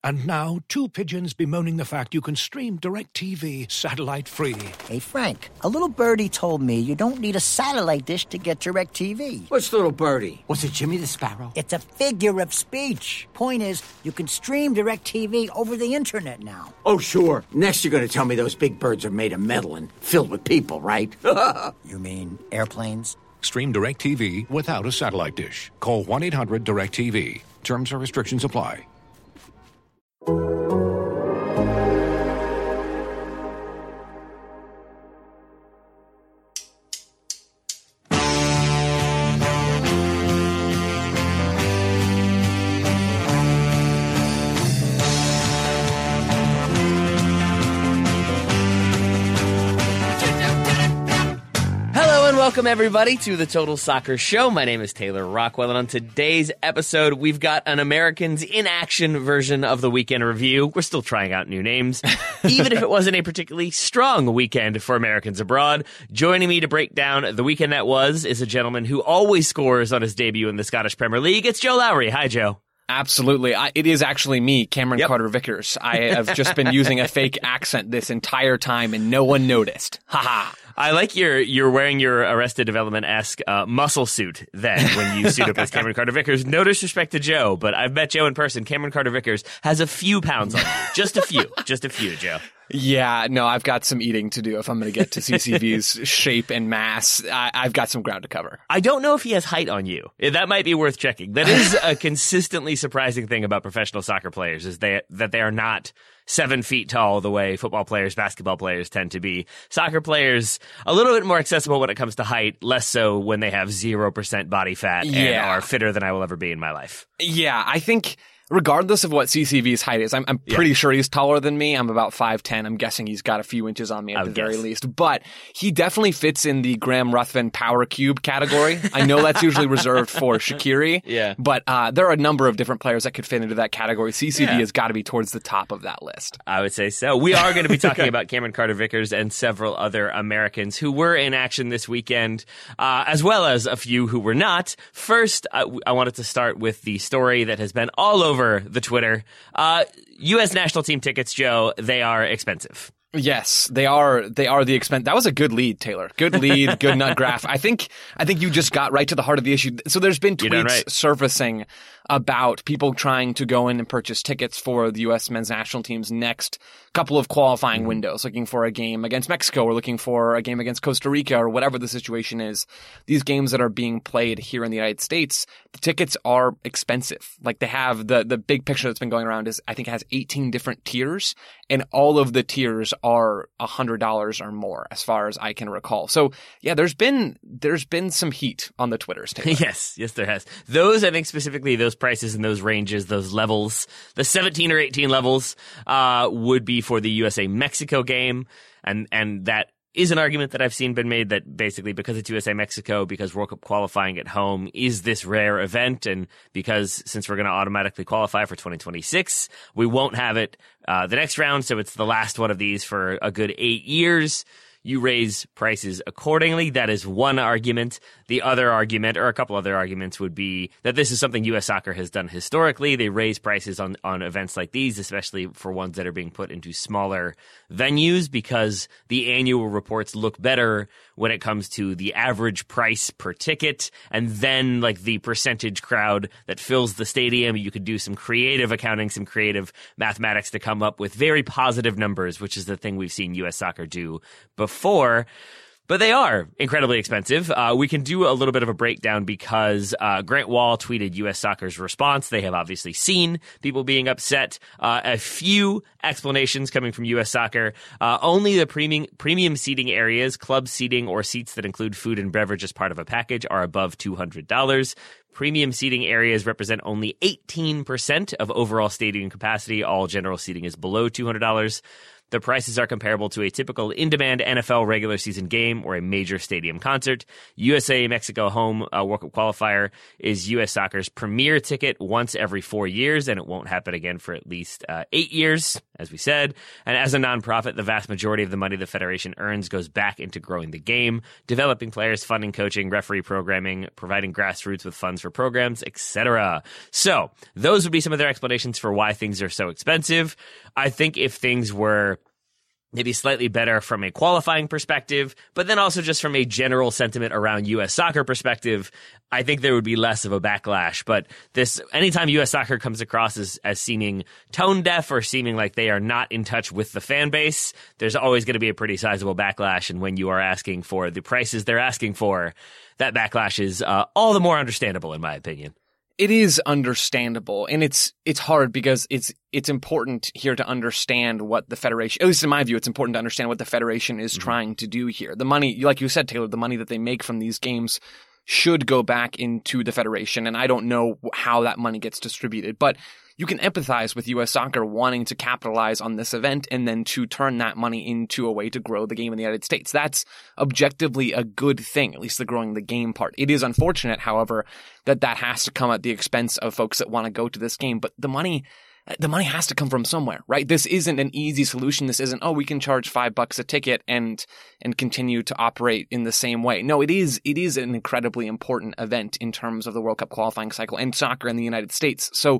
And now, two pigeons bemoaning the fact you can stream DirecTV satellite-free. Hey, Frank, a little birdie told me you don't need a satellite dish to get DirecTV. What's little birdie? Was it Jimmy the Sparrow? It's a figure of speech. Point is, you can stream DirecTV over the internet now. Oh, sure. Next you're going to tell me those big birds are made of metal and filled with people, right? You mean airplanes? Stream DirecTV without a satellite dish. Call 1-800-DirecTV. Terms and restrictions apply. Welcome, everybody, to the Total Soccer Show. My name is Taylor Rockwell, and on today's episode, we've got an Americans in Action version of the Weekend Review. We're still trying out new names, even if it wasn't a particularly strong weekend for Americans abroad. Joining me to break down the weekend that was is a gentleman who always scores on his debut in the Scottish Premier League. It's Joe Lowry. Hi, Joe. Absolutely. It is actually me, Cameron Carter-Vickers. I have just been using a fake accent this entire time, and no one noticed. Ha-ha. I like you're wearing your Arrested Development-esque muscle suit then when you suit up as Cameron Carter-Vickers. No disrespect to Joe, but I've met Joe in person. Cameron Carter-Vickers has a few pounds on you. Just a few, Joe. Yeah, no, I've got some eating to do if I'm going to get to CCV's shape and mass. I've got some ground to cover. I don't know if he has height on you. That might be worth checking. That is a consistently surprising thing about professional soccer players is that they are not 7 feet tall the way football players, basketball players tend to be. Soccer players, a little bit more accessible when it comes to height, less so when they have 0% body fat and are fitter than I will ever be in my life. Yeah, I think regardless of what CCV's height is, I'm pretty sure he's taller than me. I'm about 5'10". I'm guessing he's got a few inches on me at the very least. But he definitely fits in the Graham Ruthven Power Cube category. I know that's usually reserved for Shaqiri. Yeah. But there are a number of different players that could fit into that category. CCV has got to be towards the top of that list. I would say so. We are going to be talking about Cameron Carter-Vickers and several other Americans who were in action this weekend, as well as a few who were not. First, I wanted to start with the story that has been all over the Twitter. U.S. national team tickets, Joe, they are expensive. Yes, they are the expense. That was a good lead, Taylor. Good lead, good nut graph. I think you just got right to the heart of the issue. So there's been tweets surfacing about people trying to go in and purchase tickets for the U.S. men's national team's next couple of qualifying windows, looking for a game against Mexico or looking for a game against Costa Rica or whatever the situation is. These games that are being played here in the United States, the tickets are expensive. Like they have the big picture that's been going around is I think it has 18 different tiers, and all of the tiers are $100 or more as far as I can recall. So yeah, there's been some heat on the Twitters, Taylor. Yes, there has. Those, I think specifically those prices and those ranges, those levels, the 17 or 18 levels would be for the USA-Mexico game. And that is an argument that I've seen been made that basically because it's USA-Mexico, because World Cup qualifying at home is this rare event, and because since we're going to automatically qualify for 2026, we won't have it the next round, so it's the last one of these for a good 8 years. You raise prices accordingly. That is one argument. The other argument, or a couple other arguments, would be that this is something U.S. soccer has done historically. They raise prices on events like these, especially for ones that are being put into smaller venues, because the annual reports look better when it comes to the average price per ticket, and then like the percentage crowd that fills the stadium. You could do some creative accounting, some creative mathematics to come up with very positive numbers, which is the thing we've seen U.S. soccer do before. But they are incredibly expensive. We can do a little bit of a breakdown because Grant Wall tweeted U.S. Soccer's response. They have obviously seen people being upset. A few explanations coming from U.S. Soccer. Only the premium seating areas, club seating, or seats that include food and beverage as part of a package are above $200. Premium seating areas represent only 18% of overall stadium capacity. All general seating is below $200. The prices are comparable to a typical in-demand NFL regular season game or a major stadium concert. USA-Mexico home World Cup qualifier is U.S. Soccer's premier ticket once every 4 years, and it won't happen again for at least 8 years, as we said. And as a nonprofit, the vast majority of the money the Federation earns goes back into growing the game, developing players, funding coaching, referee programming, providing grassroots with funds for programs, etc. So those would be some of their explanations for why things are so expensive. I think if things were maybe slightly better from a qualifying perspective, but then also just from a general sentiment around U.S. soccer perspective, I think there would be less of a backlash. But anytime U.S. soccer comes across as seeming tone deaf or seeming like they are not in touch with the fan base, there's always going to be a pretty sizable backlash. And when you are asking for the prices they're asking for, that backlash is all the more understandable, in my opinion. It is understandable, and it's hard because it's important here to understand what the Federation, at least in my view, it's important to understand what the Federation is trying to do here. The money, like you said, Taylor, the money that they make from these games should go back into the Federation, and I don't know how that money gets distributed, but you can empathize with U.S. Soccer wanting to capitalize on this event and then to turn that money into a way to grow the game in the United States. That's objectively a good thing, at least the growing the game part. It is unfortunate, however, that has to come at the expense of folks that want to go to this game, but the money has to come from somewhere, right? This isn't an easy solution. This isn't, we can charge $5 a ticket and continue to operate in the same way. No, it is an incredibly important event in terms of the World Cup qualifying cycle and soccer in the United States. So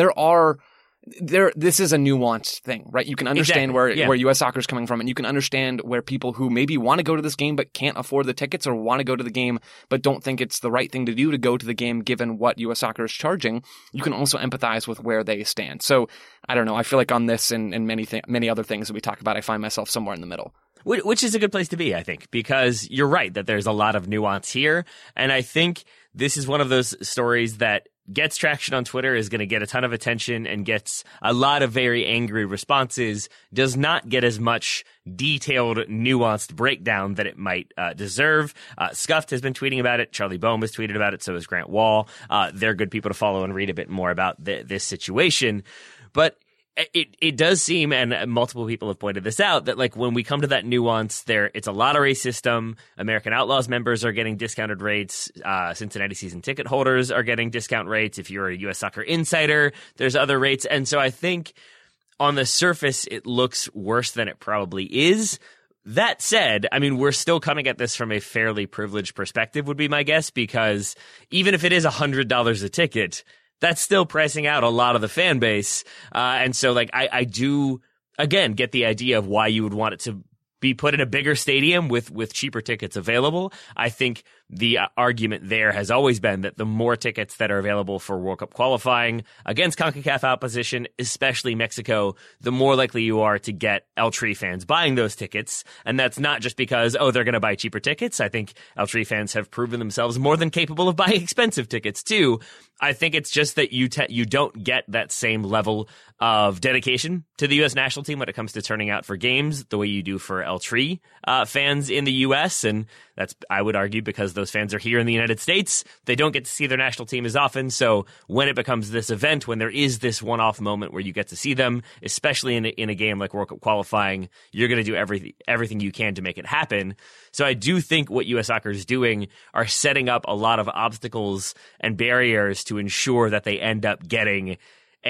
this is a nuanced thing, right? You can understand where U.S. soccer is coming from, and you can understand where people who maybe want to go to this game but can't afford the tickets, or want to go to the game but don't think it's the right thing to do to go to the game given what U.S. soccer is charging. You can also empathize with where they stand. So I don't know. I feel like on this and many other things that we talk about, I find myself somewhere in the middle. Which is a good place to be, I think, because you're right that there's a lot of nuance here. And I think this is one of those stories that gets traction on Twitter, is going to get a ton of attention and gets a lot of very angry responses, does not get as much detailed, nuanced breakdown that it might deserve. Scuffed has been tweeting about it. Charlie Boehm has tweeted about it. So has Grant Wall. They're good people to follow and read a bit more about this situation. But it does seem, and multiple people have pointed this out, that like when we come to that nuance there, it's a lottery system. American Outlaws members are getting discounted rates. Cincinnati season ticket holders are getting discount rates. If you're a U.S. Soccer insider, there's other rates. And so I think on the surface, it looks worse than it probably is. That said, I mean, we're still coming at this from a fairly privileged perspective, would be my guess, because even if it is $100 a ticket, that's still pricing out a lot of the fan base. And so, like, I do, again, get the idea of why you would want it to be put in a bigger stadium with cheaper tickets available. I think the argument there has always been that the more tickets that are available for World Cup qualifying against CONCACAF opposition, especially Mexico, the more likely you are to get El Tri fans buying those tickets. And that's not just because, they're going to buy cheaper tickets. I think El Tri fans have proven themselves more than capable of buying expensive tickets too. I think it's just that you don't get that same level of dedication to the U.S. national team when it comes to turning out for games the way you do for El Tri fans in the U.S. And that's, I would argue, because those fans are here in the United States. They don't get to see their national team as often. So when it becomes this event, when there is this one-off moment where you get to see them, especially in a game like World Cup qualifying, you're going to do everything you can to make it happen. So I do think what U.S. Soccer is doing are setting up a lot of obstacles and barriers to ensure that they end up getting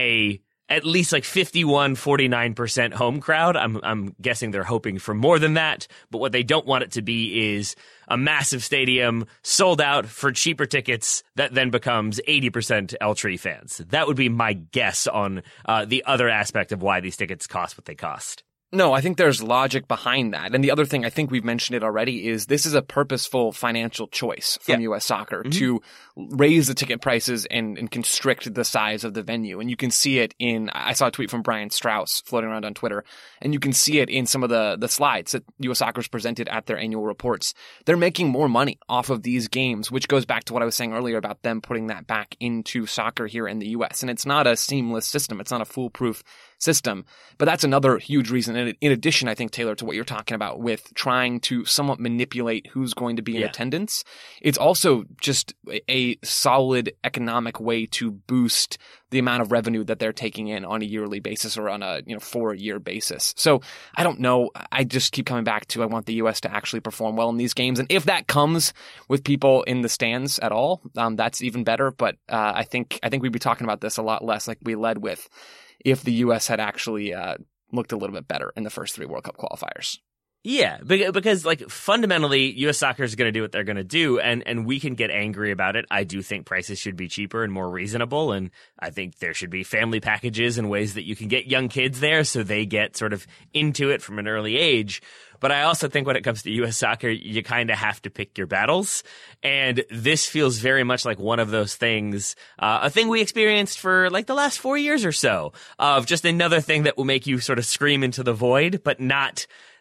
at least like 51-49% home crowd. I'm guessing they're hoping for more than that, but what they don't want it to be is a massive stadium sold out for cheaper tickets that then becomes 80% El Tri fans. That would be my guess on the other aspect of why these tickets cost what they cost. No, I think there's logic behind that. And the other thing, I think we've mentioned it already, is this is a purposeful financial choice from U.S. Soccer to raise the ticket prices and constrict the size of the venue. And you can see it I saw a tweet from Brian Strauss floating around on Twitter, and you can see it in some of the slides that U.S. Soccer's presented at their annual reports. They're making more money off of these games, which goes back to what I was saying earlier about them putting that back into soccer here in the U.S. And it's not a seamless system. It's not a foolproof system. But that's another huge reason. And in addition, I think, Taylor, to what you're talking about with trying to somewhat manipulate who's going to be in attendance, it's also just a solid economic way to boost the amount of revenue that they're taking in on a yearly basis or on a 4-year basis. So I don't know. I just keep coming back to I want the U.S. to actually perform well in these games. And if that comes with people in the stands at all, that's even better. But I think we'd be talking about this a lot less like we led with if the U.S. had actually looked a little bit better in the first 3 World Cup qualifiers. Yeah, because like fundamentally, U.S. soccer is going to do what they're going to do, and we can get angry about it. I do think prices should be cheaper and more reasonable, and I think there should be family packages and ways that you can get young kids there so they get sort of into it from an early age. But I also think when it comes to U.S. soccer, you kind of have to pick your battles. And this feels very much like one of those things, a thing we experienced for like the last 4 years or so, of just another thing that will make you sort of scream into the void, but not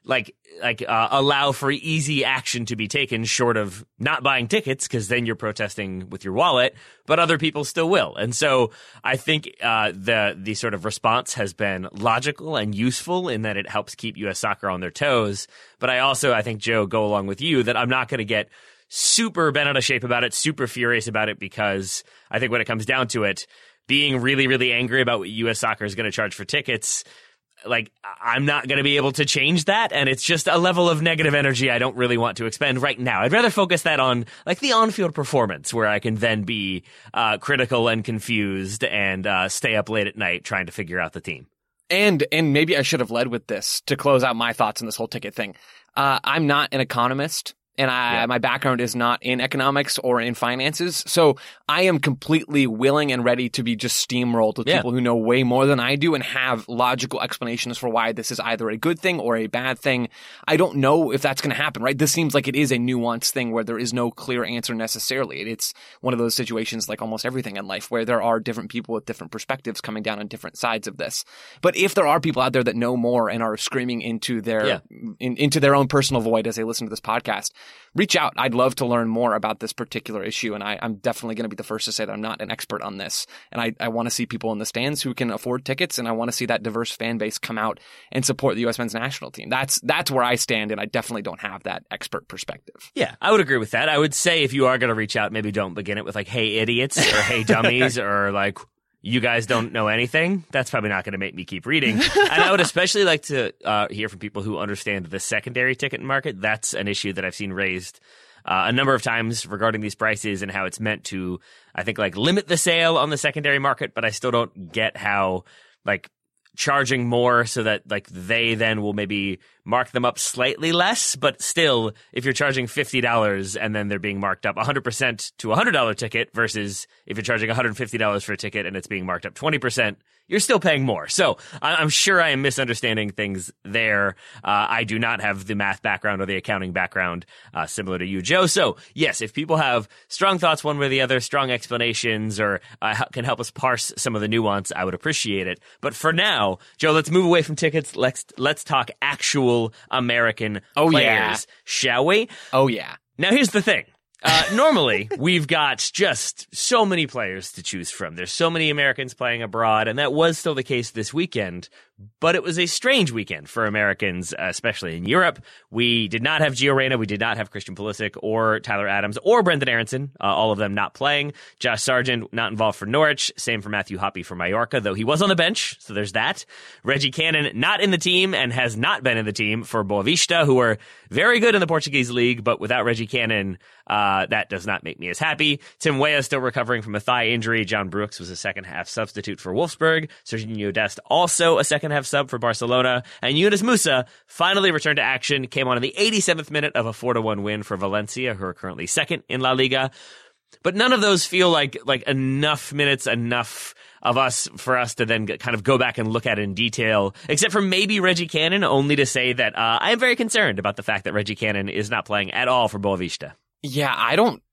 allow for easy action to be taken short of not buying tickets, because then you're protesting with your wallet, but other people still will. And so I think the sort of response has been logical and useful in that it helps keep U.S. soccer on their toes. But I think, Joe, go along with you that I'm not going to get super bent out of shape about it, super furious about it, because I think when it comes down to it, being really, really angry about what U.S. soccer is going to charge for tickets, like, I'm not going to be able to change that, and it's just a level of negative energy I don't really want to expend right now. I'd rather focus that on, like, the on-field performance, where I can then be critical and confused and stay up late at night trying to figure out the team. And maybe I should have led with this to close out my thoughts on this whole ticket thing. I'm not an economist. And my background is not in economics or in finances. So I am completely willing and ready to be just steamrolled with people who know way more than I do and have logical explanations for why this is either a good thing or a bad thing. I don't know if that's going to happen, right? This seems like it is a nuanced thing where there is no clear answer necessarily. It's one of those situations like almost everything in life where there are different people with different perspectives coming down on different sides of this. But if there are people out there that know more and are screaming into their into their own personal void as they listen to this podcast, reach out. I'd love to learn more about this particular issue, and I'm definitely going to be the first to say that I'm not an expert on this. And I want to see people in the stands who can afford tickets, and I want to see that diverse fan base come out and support the U.S. men's national team. That's where I stand, and I definitely don't have that expert perspective. Yeah, I would agree with that. I would say if you are going to reach out, maybe don't begin it with like, hey, idiots, or hey, dummies, or like, you guys don't know anything. That's probably not going to make me keep reading. And I would especially like to hear from people who understand the secondary ticket market. That's an issue that I've seen raised a number of times regarding these prices and how it's meant to, I think, like limit the sale on the secondary market. But I still don't get how, like, charging more so that like they then will maybe mark them up slightly less, but still, if you're charging $50 and then they're being marked up 100% to a $100 ticket versus if you're charging $150 for a ticket and it's being marked up 20%, you're still paying more. So I'm sure I am misunderstanding things there. I do not have the math background or the accounting background similar to you, Joe. So yes, if people have strong thoughts one way or the other, strong explanations, or can help us parse some of the nuance, I would appreciate it. But for now, Joe, let's move away from tickets. Let's talk actual American players, shall we? Oh, yeah. Now, here's the thing. Normally, we've got just so many players to choose from. There's so many Americans playing abroad, and that was still the case this weekend. But it was a strange weekend for Americans, especially in Europe. We did not have Gio Reyna, we did not have Christian Pulisic or Tyler Adams or Brendan Aronson, all of them not playing. Josh Sargent not involved for Norwich. Same for Matthew Hoppe for Mallorca, though he was on the bench, so there's that. Reggie Cannon not in the team and has not been in the team for Boavista, who are very good in the Portuguese league, but without Reggie Cannon, that does not make me as happy. Tim Weah still recovering from a thigh injury. John Brooks was a second-half substitute for Wolfsburg. Serginho Dest also a second-half sub for Barcelona. And Yunus Musa finally returned to action, came on in the 87th minute of a 4-1 win for Valencia, who are currently second in La Liga. But none of those feel like enough minutes, enough of us for us to then kind of go back and look at it in detail, except for maybe Reggie Cannon, only to say that I am very concerned about the fact that Reggie Cannon is not playing at all for Boavista. Yeah, I don't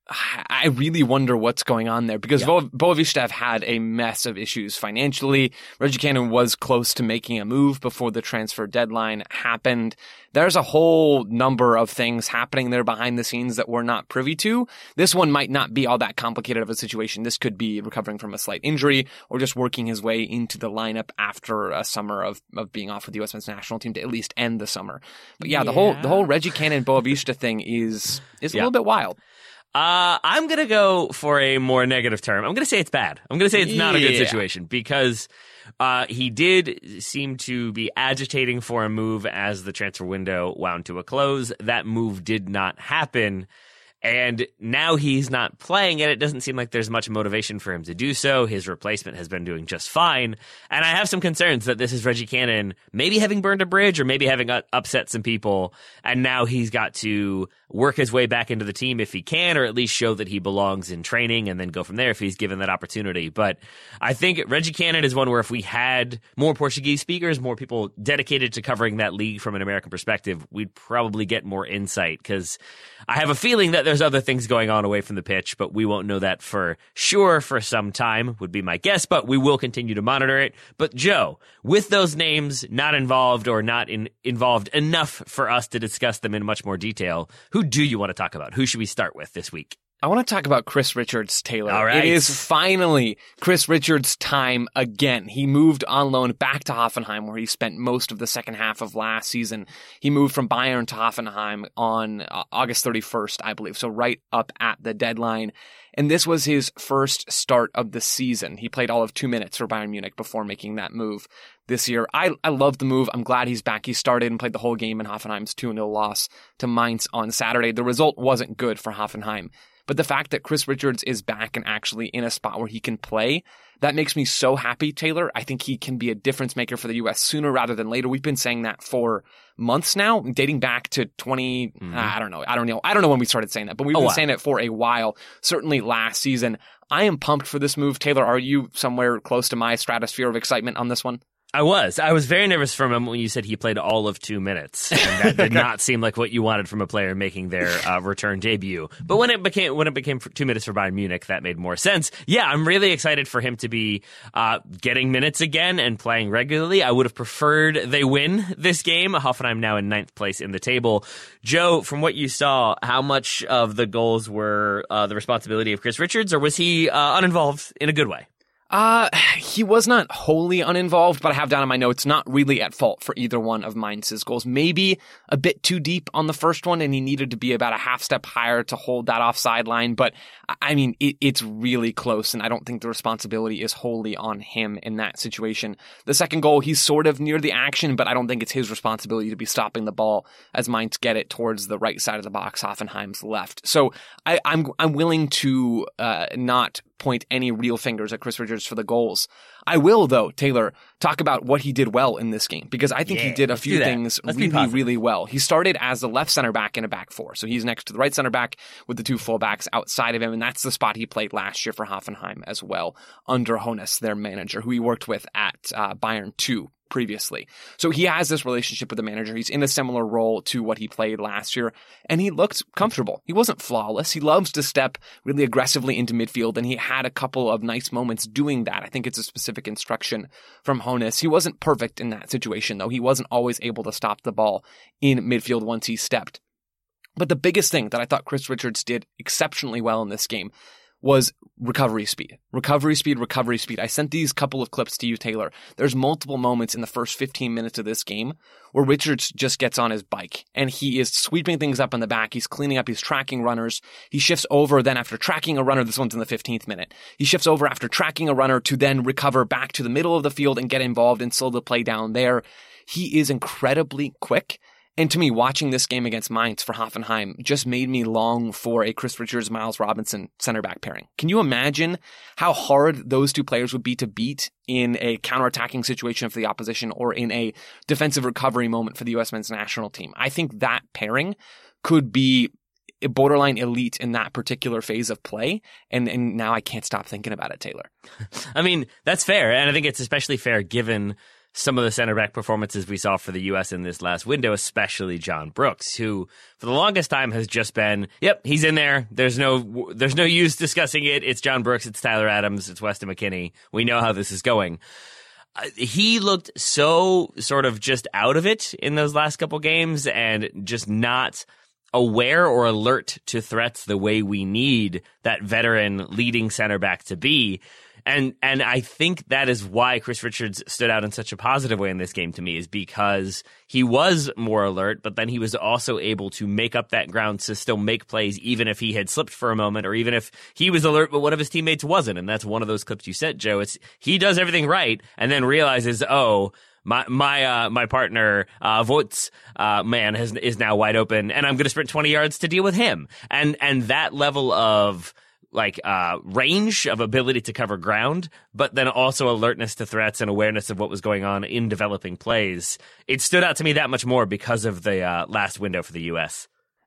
I really wonder what's going on there because Boavista have had a mess of issues financially. Reggie Cannon was close to making a move before the transfer deadline happened. There's a whole number of things happening there behind the scenes that we're not privy to. This one might not be all that complicated of a situation. This could be recovering from a slight injury or just working his way into the lineup after a summer of being off with the U.S. men's national team to at least end the summer. But the whole Reggie Cannon Boavista thing is a little bit wild. I'm going to go for a more negative term. I'm going to say it's bad. I'm going to say it's not a good situation because he did seem to be agitating for a move as the transfer window wound to a close. That move did not happen. And now he's not playing it. It doesn't seem like there's much motivation for him to do so. His replacement has been doing just fine. And I have some concerns that this is Reggie Cannon maybe having burned a bridge or maybe having upset some people. And now he's got to work his way back into the team if he can, or at least show that he belongs in training and then go from there if he's given that opportunity. But I think Reggie Cannon is one where if we had more Portuguese speakers, more people dedicated to covering that league from an American perspective, we'd probably get more insight because I have a feeling that there's other things going on away from the pitch, but we won't know that for sure for some time, would be my guess, but we will continue to monitor it. But Joe, with those names not involved or not involved enough for us to discuss them in much more detail, who do you want to talk about? Who should we start with this week? I want to talk about Chris Richards, Taylor. All right. It is finally Chris Richards' time again. He moved on loan back to Hoffenheim, where he spent most of the second half of last season. He moved from Bayern to Hoffenheim on August 31st, I believe, so right up at the deadline. And this was his first start of the season. He played all of 2 minutes for Bayern Munich before making that move this year. I love the move. I'm glad he's back. He started and played the whole game in Hoffenheim's 2-0 loss to Mainz on Saturday. The result wasn't good for Hoffenheim. But the fact that Chris Richards is back and actually in a spot where he can play, that makes me so happy, Taylor. I think he can be a difference maker for the U.S. sooner rather than later. We've been saying that for months now, dating back to I don't know when we started saying that, but we've been saying it for a while, certainly last season. I am pumped for this move. Taylor, are you somewhere close to my stratosphere of excitement on this one? I was very nervous for him when you said he played all of 2 minutes, and that did not seem like what you wanted from a player making their return debut. But when it became 2 minutes for Bayern Munich, that made more sense. Yeah, I'm really excited for him to be getting minutes again and playing regularly. I would have preferred they win this game. Hoffenheim now in 9th place in the table. Joe, from what you saw, how much of the goals were the responsibility of Chris Richards, or was he uninvolved in a good way? He was not wholly uninvolved, but I have down in my notes, not really at fault for either one of Mainz's goals. Maybe a bit too deep on the first one, and he needed to be about a half step higher to hold that offside line. But I mean, it's really close, and I don't think the responsibility is wholly on him in that situation. The second goal, he's sort of near the action, but I don't think it's his responsibility to be stopping the ball as Mainz get it towards the right side of the box, Hoffenheim's left. So I'm willing to not point any real fingers at Chris Richards for the goals. I will, though, Taylor, talk about what he did well in this game, because I think he did a few things really, really well. He started as the left center back in a back four, so he's next to the right center back with the two fullbacks outside of him, and that's the spot he played last year for Hoffenheim as well, under Hoeneß, their manager, who he worked with at Bayern 2 previously. So he has this relationship with the manager. He's in a similar role to what he played last year, and he looked comfortable. He wasn't flawless. He loves to step really aggressively into midfield, and he had a couple of nice moments doing that. I think it's a specific instruction from Hoeneß. He wasn't perfect in that situation, though. He wasn't always able to stop the ball in midfield once he stepped. But the biggest thing that I thought Chris Richards did exceptionally well in this game was recovery speed. Recovery speed. I sent these couple of clips to you, Taylor. There's multiple moments in the first 15 minutes of this game where Richards just gets on his bike and he is sweeping things up in the back. He's cleaning up. He's tracking runners. He shifts over then after tracking a runner. This one's in the 15th minute. He shifts over after tracking a runner to then recover back to the middle of the field and get involved and slow the play down there. He is incredibly quick. And to me, watching this game against Mainz for Hoffenheim just made me long for a Chris Richards, Miles Robinson center back pairing. Can you imagine how hard those two players would be to beat in a counterattacking situation for the opposition or in a defensive recovery moment for the U.S. men's national team? I think that pairing could be borderline elite in that particular phase of play. And now I can't stop thinking about it, Taylor. I mean, that's fair. And I think it's especially fair given some of the center back performances we saw for the U.S. in this last window, especially John Brooks, who for the longest time has just been, yep, he's in there. There's no use discussing it. It's John Brooks, it's Tyler Adams, it's Weston McKennie. We know how this is going. He looked so sort of just out of it in those last couple games and just not aware or alert to threats the way we need that veteran leading center back to be. And I think that is why Chris Richards stood out in such a positive way in this game to me, is because he was more alert, but then he was also able to make up that ground to still make plays, even if he had slipped for a moment, or even if he was alert, but one of his teammates wasn't. And that's one of those clips you said, Joe. It's he does everything right and then realizes, my partner, Voigt's, man is now wide open, and I'm going to sprint 20 yards to deal with him. And that level of range of ability to cover ground, but then also alertness to threats and awareness of what was going on in developing plays. It stood out to me that much more because of the last window for the U.S.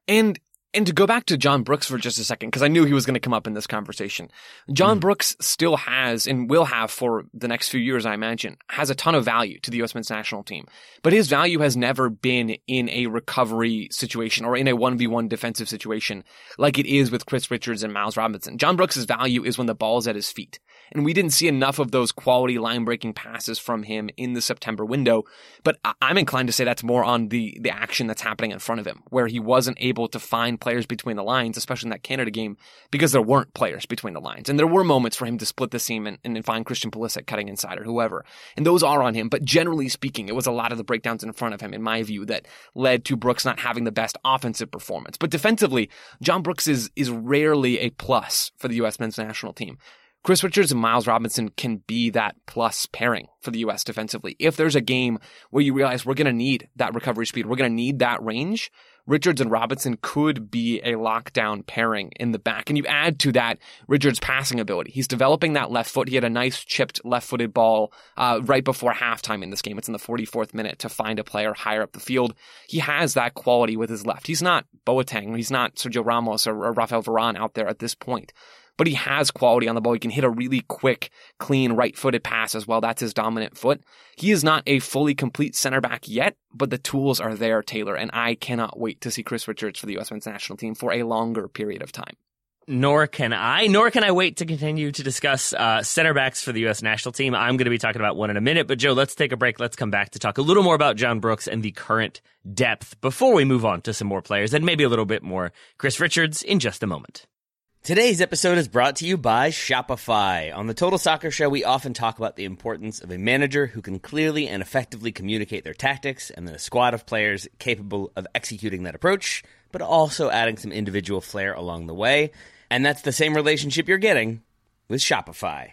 And to go back to John Brooks for just a second, because I knew he was going to come up in this conversation. John Brooks still has, and will have for the next few years, I imagine, has a ton of value to the U.S. men's national team. But his value has never been in a recovery situation or in a 1v1 defensive situation like it is with Chris Richards and Miles Robinson. John Brooks' value is when the ball's at his feet. And we didn't see enough of those quality line-breaking passes from him in the September window. But I'm inclined to say that's more on the action that's happening in front of him, where he wasn't able to find players between the lines, especially in that Canada game, because there weren't players between the lines. And there were moments for him to split the seam and find Christian Pulisic cutting inside or whoever. And those are on him. But generally speaking, it was a lot of the breakdowns in front of him, in my view, that led to Brooks not having the best offensive performance. But defensively, John Brooks is rarely a plus for the U.S. men's national team. Chris Richards and Miles Robinson can be that plus pairing for the U.S. defensively. If there's a game where you realize we're going to need that recovery speed, we're going to need that range, Richards and Robinson could be a lockdown pairing in the back. And you add to that Richards' passing ability. He's developing that left foot. He had a nice chipped left-footed ball right before halftime in this game. It's in the 44th minute to find a player higher up the field. He has that quality with his left. He's not Boateng. He's not Sergio Ramos or Rafael Varane out there at this point. But he has quality on the ball. He can hit a really quick, clean, right-footed pass as well. That's his dominant foot. He is not a fully complete center back yet, but the tools are there, Taylor, and I cannot wait to see Chris Richards for the U.S. men's national team for a longer period of time. Nor can I wait to continue to discuss center backs for the U.S. national team. I'm going to be talking about one in a minute, but Joe, let's take a break. Let's come back to talk a little more about John Brooks and the current depth before we move on to some more players and maybe a little bit more Chris Richards in just a moment. Today's episode is brought to you by Shopify. On the Total Soccer Show, we often talk about the importance of a manager who can clearly and effectively communicate their tactics, and then a squad of players capable of executing that approach, but also adding some individual flair along the way. And that's the same relationship you're getting with Shopify.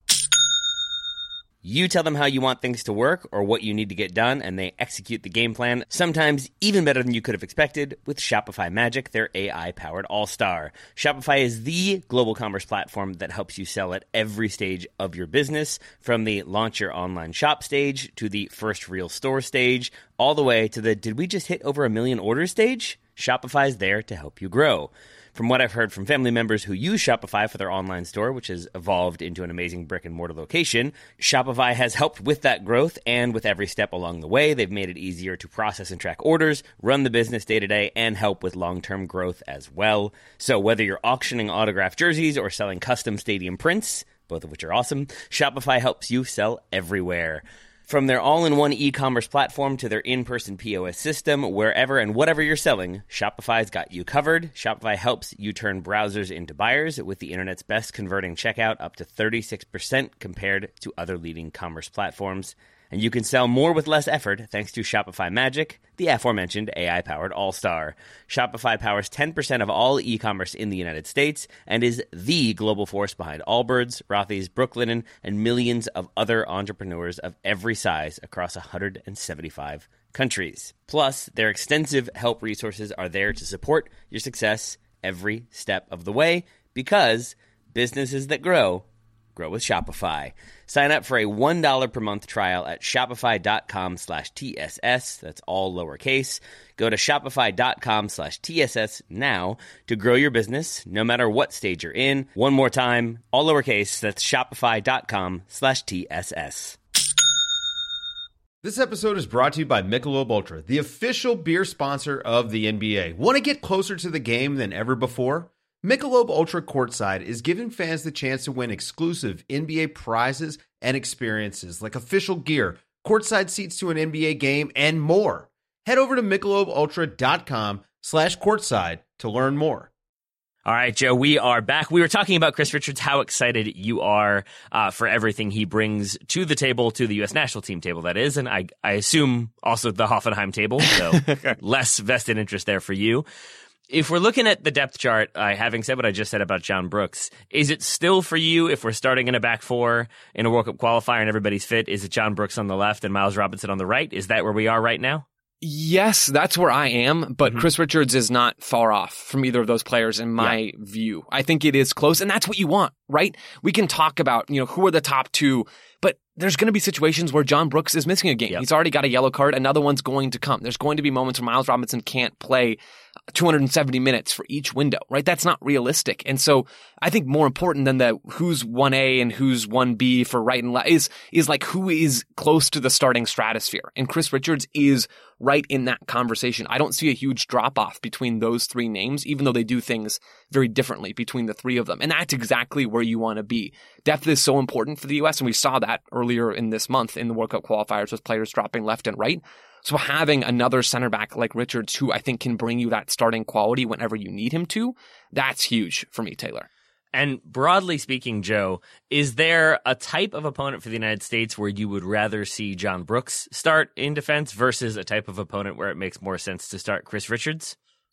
You tell them how you want things to work or what you need to get done, and they execute the game plan, sometimes even better than you could have expected, with Shopify Magic, their AI-powered all-star. Shopify is the global commerce platform that helps you sell at every stage of your business, from the launch your online shop stage to the first real store stage, all the way to the did we just hit over 1 million orders stage? Shopify is there to help you grow. From what I've heard from family members who use Shopify for their online store, which has evolved into an amazing brick-and-mortar location, Shopify has helped with that growth, and with every step along the way, they've made it easier to process and track orders, run the business day-to-day, and help with long-term growth as well. So whether you're auctioning autographed jerseys or selling custom stadium prints, both of which are awesome, Shopify helps you sell everywhere. From their all-in-one e-commerce platform to their in-person POS system, wherever and whatever you're selling, Shopify's got you covered. Shopify helps you turn browsers into buyers with the internet's best converting checkout, up to 36% compared to other leading commerce platforms. And you can sell more with less effort thanks to Shopify Magic, the aforementioned AI-powered all-star. Shopify powers 10% of all e-commerce in the United States and is the global force behind Allbirds, Rothy's, Brooklinen, and millions of other entrepreneurs of every size across 175 countries. Plus, their extensive help resources are there to support your success every step of the way, because businesses that grow with Shopify. Sign up for a $1 per month trial at shopify.com/TSS. That's all lowercase. Go to shopify.com/TSS now to grow your business, no matter what stage you're in. One more time, all lowercase. That's shopify.com/TSS. This episode is brought to you by Michelob Ultra, the official beer sponsor of the NBA. Want to get closer to the game than ever before? Michelob Ultra Courtside is giving fans the chance to win exclusive NBA prizes and experiences like official gear, courtside seats to an NBA game, and more. Head over to MichelobUltra.com/courtside to learn more. All right, Joe, we are back. We were talking about Chris Richards, how excited you are for everything he brings to the table, to the U.S. national team table, that is, and I assume also the Hoffenheim table, so less vested interest there for you. If we're looking at the depth chart, having said what I just said about John Brooks, is it still for you, if we're starting in a back four in a World Cup qualifier and everybody's fit, is it John Brooks on the left and Miles Robinson on the right? Is that where we are right now? Yes, that's where I am, but Chris Richards is not far off from either of those players in my view. I think it is close, and that's what you want, right? We can talk about, who are the top two, but there's going to be situations where John Brooks is missing a game. Yep. He's already got a yellow card. Another one's going to come. There's going to be moments where Miles Robinson can't play 270 minutes for each window, right? That's not realistic. And so I think more important than the who's 1A and who's 1B for right and left is like who is close to the starting stratosphere. And Chris Richards is right in that conversation. I don't see a huge drop-off between those three names, even though they do things very differently between the three of them. And that's exactly where you want to be. Depth is so important for the U.S., and we saw that earlier in this month in the World Cup qualifiers with players dropping left and right. So having another center back like Richards, who I think can bring you that starting quality whenever you need him to, that's huge for me, Taylor. And broadly speaking, Joe, is there a type of opponent for the United States where you would rather see John Brooks start in defense versus a type of opponent where it makes more sense to start Chris Richards?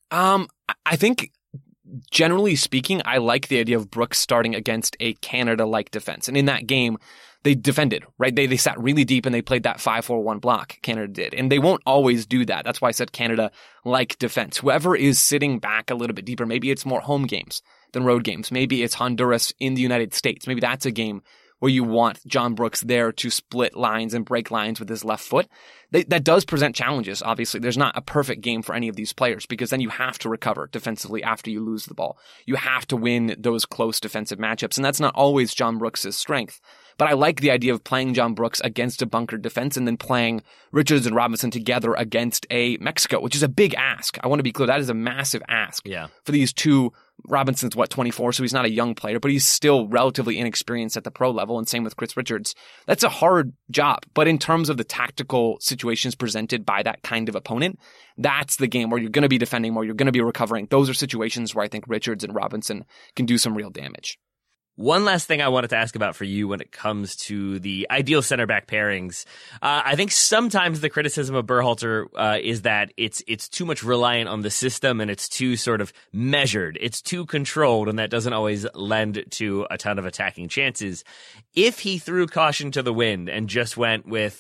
I think generally speaking, I like the idea of Brooks starting against a Canada-like defense. And in that game, they defended, right? They sat really deep and they played that 5-4-1 block, Canada did. And they won't always do that. That's why I said Canada-like defense. Whoever is sitting back a little bit deeper, maybe it's more home games than road games. Maybe it's Honduras in the United States. Maybe that's a game where you want John Brooks there to split lines and break lines with his left foot. That does present challenges, obviously. There's not a perfect game for any of these players because then you have to recover defensively after you lose the ball. You have to win those close defensive matchups, and that's not always John Brooks' strength. But I like the idea of playing John Brooks against a bunkered defense and then playing Richards and Robinson together against a Mexico, which is a big ask. I want to be clear. That is a massive ask for these two. Robinson's 24, so he's not a young player, but he's still relatively inexperienced at the pro level, and same with Chris Richards. That's a hard job, but in terms of the tactical situations presented by that kind of opponent, that's the game where you're going to be defending more, you're going to be recovering. Those are situations where I think Richards and Robinson can do some real damage. One last thing I wanted to ask about for you when it comes to the ideal center back pairings. I think sometimes the criticism of Berhalter is that it's too much reliant on the system and it's too sort of measured. It's too controlled, and that doesn't always lend to a ton of attacking chances. If he threw caution to the wind and just went with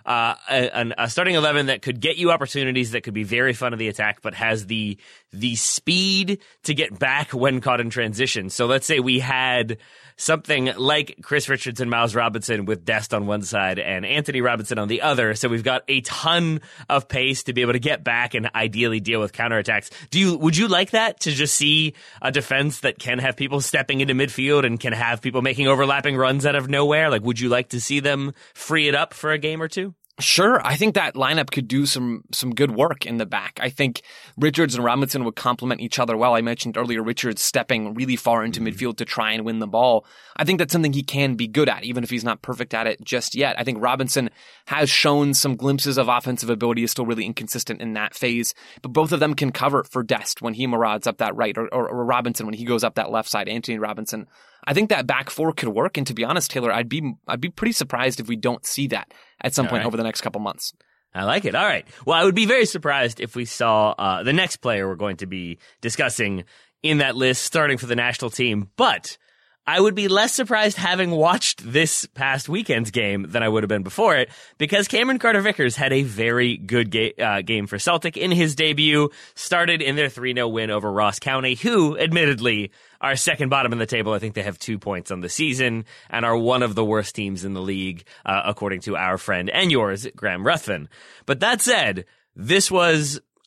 a starting 11 that could get you opportunities, that could be very fun in the attack, but has the speed to get back when caught in transition. So let's say we had something like Chris Richards and Miles Robinson with Dest on one side and Anthony Robinson on the other. So we've got a ton of pace to be able to get back and ideally deal with counterattacks. Would you like that, to just see a defense that can have people stepping into midfield and can have people making overlapping runs out of nowhere? Like, would you like to see them free it up for a game or two? Sure. I think that lineup could do some good work in the back. I think Richards and Robinson would complement each other well. I mentioned earlier Richards stepping really far into midfield to try and win the ball. I think that's something he can be good at, even if he's not perfect at it just yet. I think Robinson has shown some glimpses of offensive ability, is still really inconsistent in that phase, but both of them can cover for Dest when he marauds up that right, or Robinson when he goes up that left side, Anthony Robinson. I think that back four could work, and to be honest, Taylor, I'd be pretty surprised if we don't see that at some point over the next couple months. I like it. All right. Well, I would be very surprised if we saw the next player we're going to be discussing in that list starting for the national team, but I would be less surprised having watched this past weekend's game than I would have been before it, because Cameron Carter-Vickers had a very good game for Celtic in his debut, started in their 3-0 win over Ross County, who, admittedly, are second bottom in the table. I think they have 2 points on the season and are one of the worst teams in the league, according to our friend and yours, Graham Ruthven. But that said, this was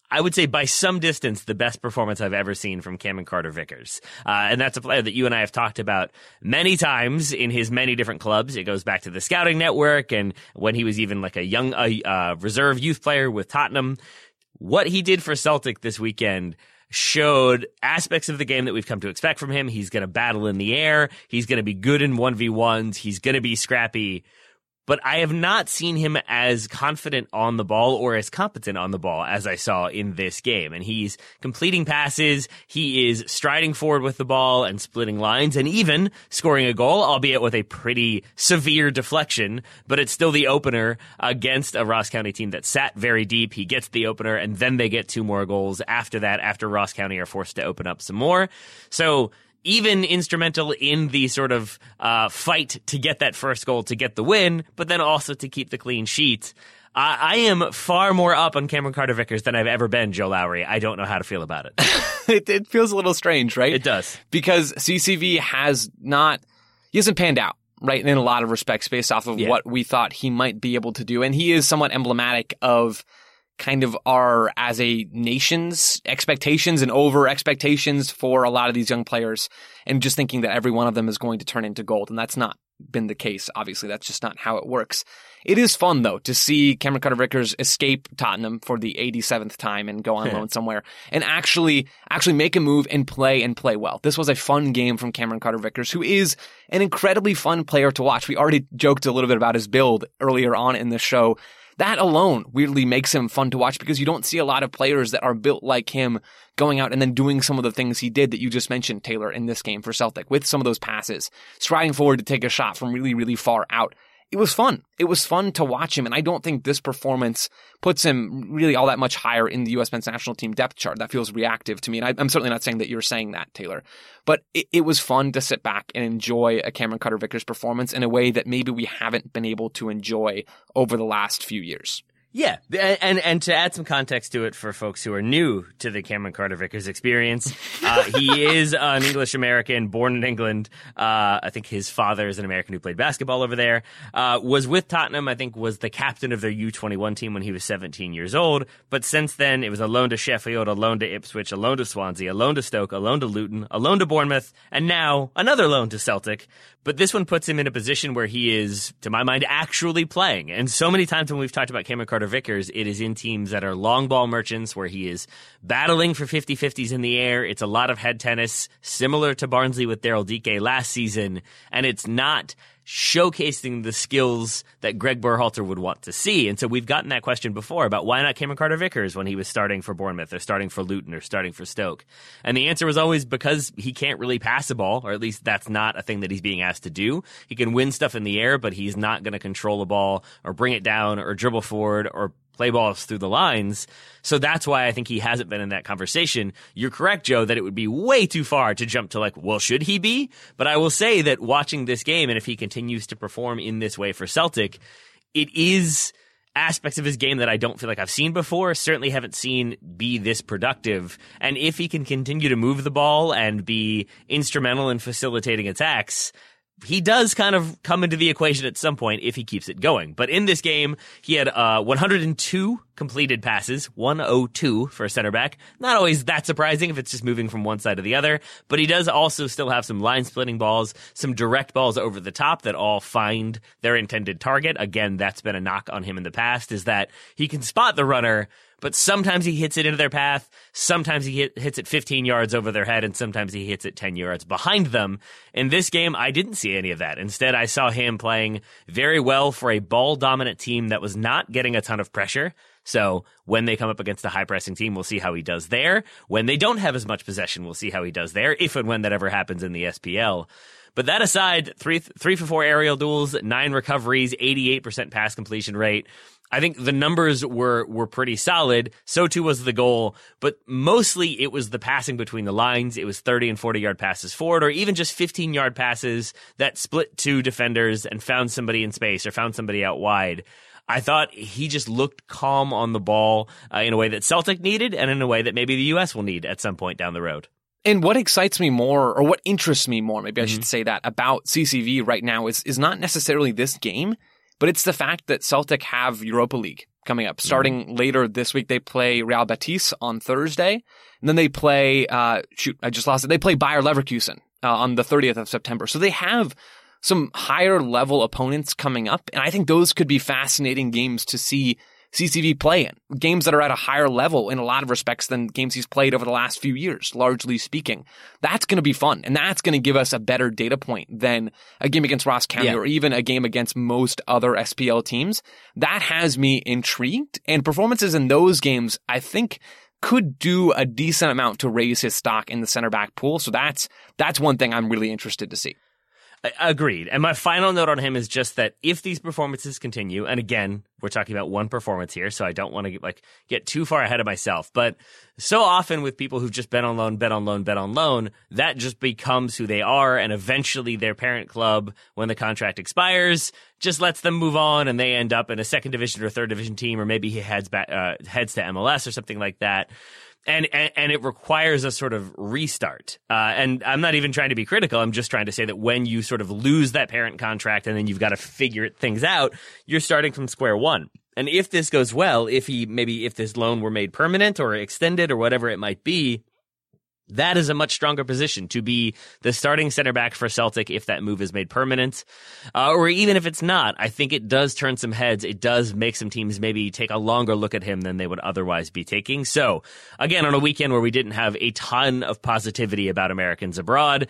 I would say by some distance, the best performance I've ever seen from Cameron Carter-Vickers. And that's a player that you and I have talked about many times in his many different clubs. It goes back to the scouting network and when he was even like a young reserve youth player with Tottenham. What he did for Celtic this weekend showed aspects of the game that we've come to expect from him. He's going to battle in the air. He's going to be good in 1v1s. He's going to be scrappy. But I have not seen him as confident on the ball or as competent on the ball as I saw in this game. And he's completing passes. He is striding forward with the ball and splitting lines and even scoring a goal, albeit with a pretty severe deflection. But it's still the opener against a Ross County team that sat very deep. He gets the opener and then they get 2 more goals after that, after Ross County are forced to open up some more. So even instrumental in the sort of fight to get that first goal, to get the win, but then also to keep the clean sheet. I am far more up on Cameron Carter-Vickers than I've ever been, Joe Lowry. I don't know how to feel about it. It feels a little strange, right? It does. Because CCV he hasn't panned out, right, in a lot of respects based off of what we thought he might be able to do. And he is somewhat emblematic of kind of our, as a nation's expectations and over expectations for a lot of these young players and just thinking that every one of them is going to turn into gold. And that's not been the case. Obviously, that's just not how it works. It is fun, though, to see Cameron Carter-Vickers escape Tottenham for the 87th time and go on loan somewhere and actually make a move and play well. This was a fun game from Cameron Carter-Vickers, who is an incredibly fun player to watch. We already joked a little bit about his build earlier on in the show. That alone weirdly makes him fun to watch because you don't see a lot of players that are built like him going out and then doing some of the things he did that you just mentioned, Taylor, in this game for Celtic with some of those passes, striding forward to take a shot from really, really far out. It was fun. It was fun to watch him, and I don't think this performance puts him really all that much higher in the U.S. men's national team depth chart. That feels reactive to me, and I'm certainly not saying that you're saying that, Taylor. But it was fun to sit back and enjoy a Cameron Carter-Vickers performance in a way that maybe we haven't been able to enjoy over the last few years. Yeah, and to add some context to it for folks who are new to the Cameron Carter-Vickers experience, he is an English-American born in England. I think his father is an American who played basketball over there. Was with Tottenham, I think was the captain of their U21 team when he was 17 years old. But since then, it was a loan to Sheffield, a loan to Ipswich, a loan to Swansea, a loan to Stoke, a loan to Luton, a loan to Bournemouth, and now another loan to Celtic. But this one puts him in a position where he is, to my mind, actually playing. And so many times when we've talked about Cameron Carter-Vickers, it is in teams that are long ball merchants where he is battling for 50-50s in the air. It's a lot of head tennis, similar to Barnsley with Daryl Dike last season. And it's not showcasing the skills that Greg Berhalter would want to see. And so we've gotten that question before about why not Cameron Carter-Vickers when he was starting for Bournemouth or starting for Luton or starting for Stoke. And the answer was always because he can't really pass a ball, or at least that's not a thing that he's being asked to do. He can win stuff in the air, but he's not going to control a ball or bring it down or dribble forward or play balls through the lines. So that's why I think he hasn't been in that conversation. You're correct, Joe, that it would be way too far to jump to like, well, should he be? But I will say that watching this game, and if he continues to perform in this way for Celtic, it is aspects of his game that I don't feel like I've seen before, certainly haven't seen be this productive. And if he can continue to move the ball and be instrumental in facilitating attacks, he does kind of come into the equation at some point if he keeps it going. But in this game, he had 102 completed passes, 102 for a center back. Not always that surprising if it's just moving from one side to the other, but he does also still have some line-splitting balls, some direct balls over the top that all find their intended target. Again, that's been a knock on him in the past, is that he can spot the runner, but sometimes he hits it into their path, sometimes he hits it 15 yards over their head, and sometimes he hits it 10 yards behind them. In this game, I didn't see any of that. Instead, I saw him playing very well for a ball-dominant team that was not getting a ton of pressure. So when they come up against a high-pressing team, we'll see how he does there. When they don't have as much possession, we'll see how he does there, if and when that ever happens in the SPL. But that aside, 3 for 4 aerial duels, 9 recoveries, 88% pass completion rate. I think the numbers were pretty solid. So too was the goal, but mostly it was the passing between the lines. It was 30 and 40-yard passes forward, or even just 15-yard passes that split 2 defenders and found somebody in space or found somebody out wide. I thought he just looked calm on the ball in a way that Celtic needed and in a way that maybe the U.S. will need at some point down the road. And what excites me more, or what interests me more, maybe I should say that, about CCV right now is not necessarily this game, but it's the fact that Celtic have Europa League coming up. Starting later this week, they play Real Betis on Thursday. And then they play, I just lost it. They play Bayer Leverkusen on the 30th of September. So they have some higher level opponents coming up. And I think those could be fascinating games to see CCV play in. Games that are at a higher level in a lot of respects than games he's played over the last few years, largely speaking. That's going to be fun. And that's going to give us a better data point than a game against Ross County or even a game against most other SPL teams. That has me intrigued. And performances in those games, I think, could do a decent amount to raise his stock in the center back pool. So that's one thing I'm really interested to see. Agreed. And my final note on him is just that if these performances continue, and again, we're talking about one performance here, so I don't want to get too far ahead of myself. But so often with people who've just been on loan, that just becomes who they are. And eventually their parent club, when the contract expires, just lets them move on and they end up in a second division or third division team, or maybe he heads to MLS or something like that. And it requires a sort of restart. And I'm not even trying to be critical. I'm just trying to say that when you sort of lose that parent contract and then you've got to figure things out, you're starting from square one. And if this goes well, if this loan were made permanent or extended or whatever it might be, that is a much stronger position to be the starting center back for Celtic if that move is made permanent. Or even if it's not, I think it does turn some heads. It does make some teams maybe take a longer look at him than they would otherwise be taking. So, again, on a weekend where we didn't have a ton of positivity about Americans abroad,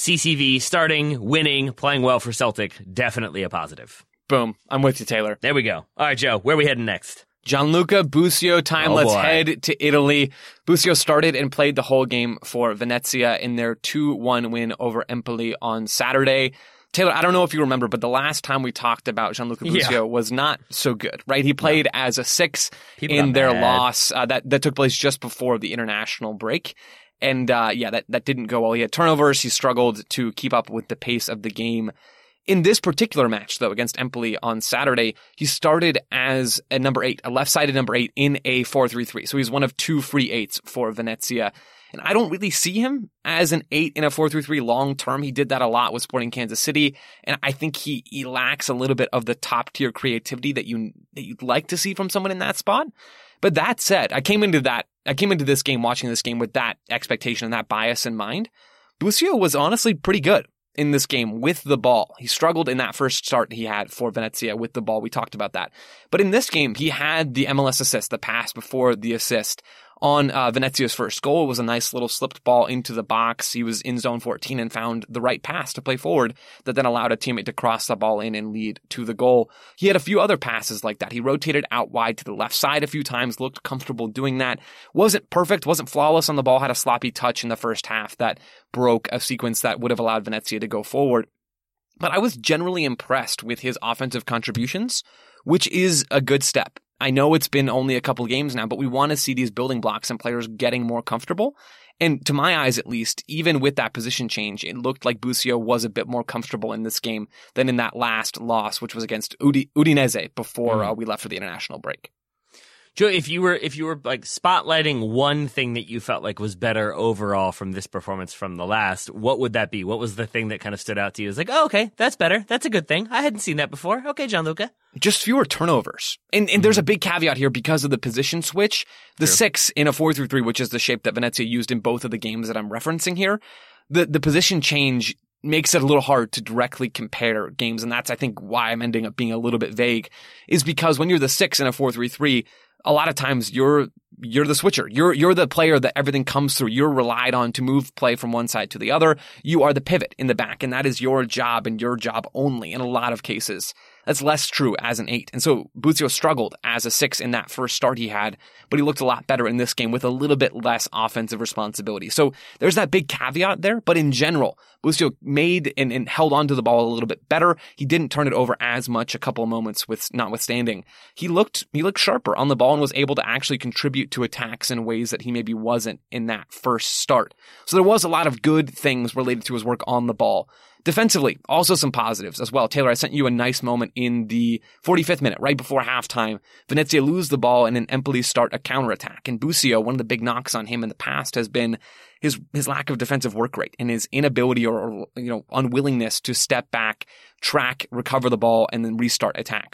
CCV starting, winning, playing well for Celtic, definitely a positive. Boom. I'm with you, Taylor. There we go. All right, Joe, where are we heading next? Gianluca Busio time. Let's head to Italy. Busio started and played the whole game for Venezia in their 2-1 win over Empoli on Saturday. Taylor, I don't know if you remember, but the last time we talked about Gianluca Busio was not so good, right? He played as a 6 in their loss that took place just before the international break. And that didn't go well. He had turnovers. He struggled to keep up with the pace of the game. In this particular match, though, against Empoli on Saturday, he started as a number 8, a left-sided number 8 in a 4-3-3. So he's one of 2 free 8s for Venezia. And I don't really see him as an 8 in a 4-3-3 long-term. He did that a lot with Sporting Kansas City. And I think he lacks a little bit of the top-tier creativity that you'd like to see from someone in that spot. But that said, I came into this game, watching this game with that expectation and that bias in mind. Busio was honestly pretty good in this game with the ball. He struggled in that first start he had for Venezia with the ball. We talked about that. But in this game, he had the MLS assist, the pass before the assist on Venezia's first goal. It was a nice little slipped ball into the box. He was in zone 14 and found the right pass to play forward that then allowed a teammate to cross the ball in and lead to the goal. He had a few other passes like that. He rotated out wide to the left side a few times, looked comfortable doing that. Wasn't perfect, wasn't flawless on the ball, had a sloppy touch in the first half that broke a sequence that would have allowed Venezia to go forward. But I was generally impressed with his offensive contributions, which is a good step. I know it's been only a couple of games now, but we want to see these building blocks and players getting more comfortable. And to my eyes, at least, even with that position change, it looked like Busio was a bit more comfortable in this game than in that last loss, which was against Udinese before we left for the international break. Joe, if you were like spotlighting one thing that you felt like was better overall from this performance from the last, what would that be? What was the thing that kind of stood out to you? It's like, oh, okay, that's better. That's a good thing. I hadn't seen that before. Okay, Gianluca. Just fewer turnovers. And there's a big caveat here because of the position switch. The 6 in a 4-3-3, which is the shape that Venezia used in both of the games that I'm referencing here, the position change makes it a little hard to directly compare games. And that's, I think, why I'm ending up being a little bit vague, is because when you're the 6 in a 4-3-3, a lot of times you're the switcher. You're the player that everything comes through. You're relied on to move play from one side to the other. You are the pivot in the back, and that is your job and your job only in a lot of cases. That's less true as an 8. And so Busio struggled as a 6 in that first start he had, but he looked a lot better in this game with a little bit less offensive responsibility. So there's that big caveat there, but in general, Busio made and held onto the ball a little bit better. He didn't turn it over as much a couple of moments with notwithstanding. He looked sharper on the ball and was able to actually contribute to attacks in ways that he maybe wasn't in that first start. So there was a lot of good things related to his work on the ball. Defensively, also some positives as well. Taylor, I sent you a nice moment in the 45th minute, right before halftime. Venezia lose the ball and then Empoli start a counterattack. And Busio, one of the big knocks on him in the past has been his lack of defensive work rate and his inability or unwillingness to step back, track, recover the ball, and then restart attacks.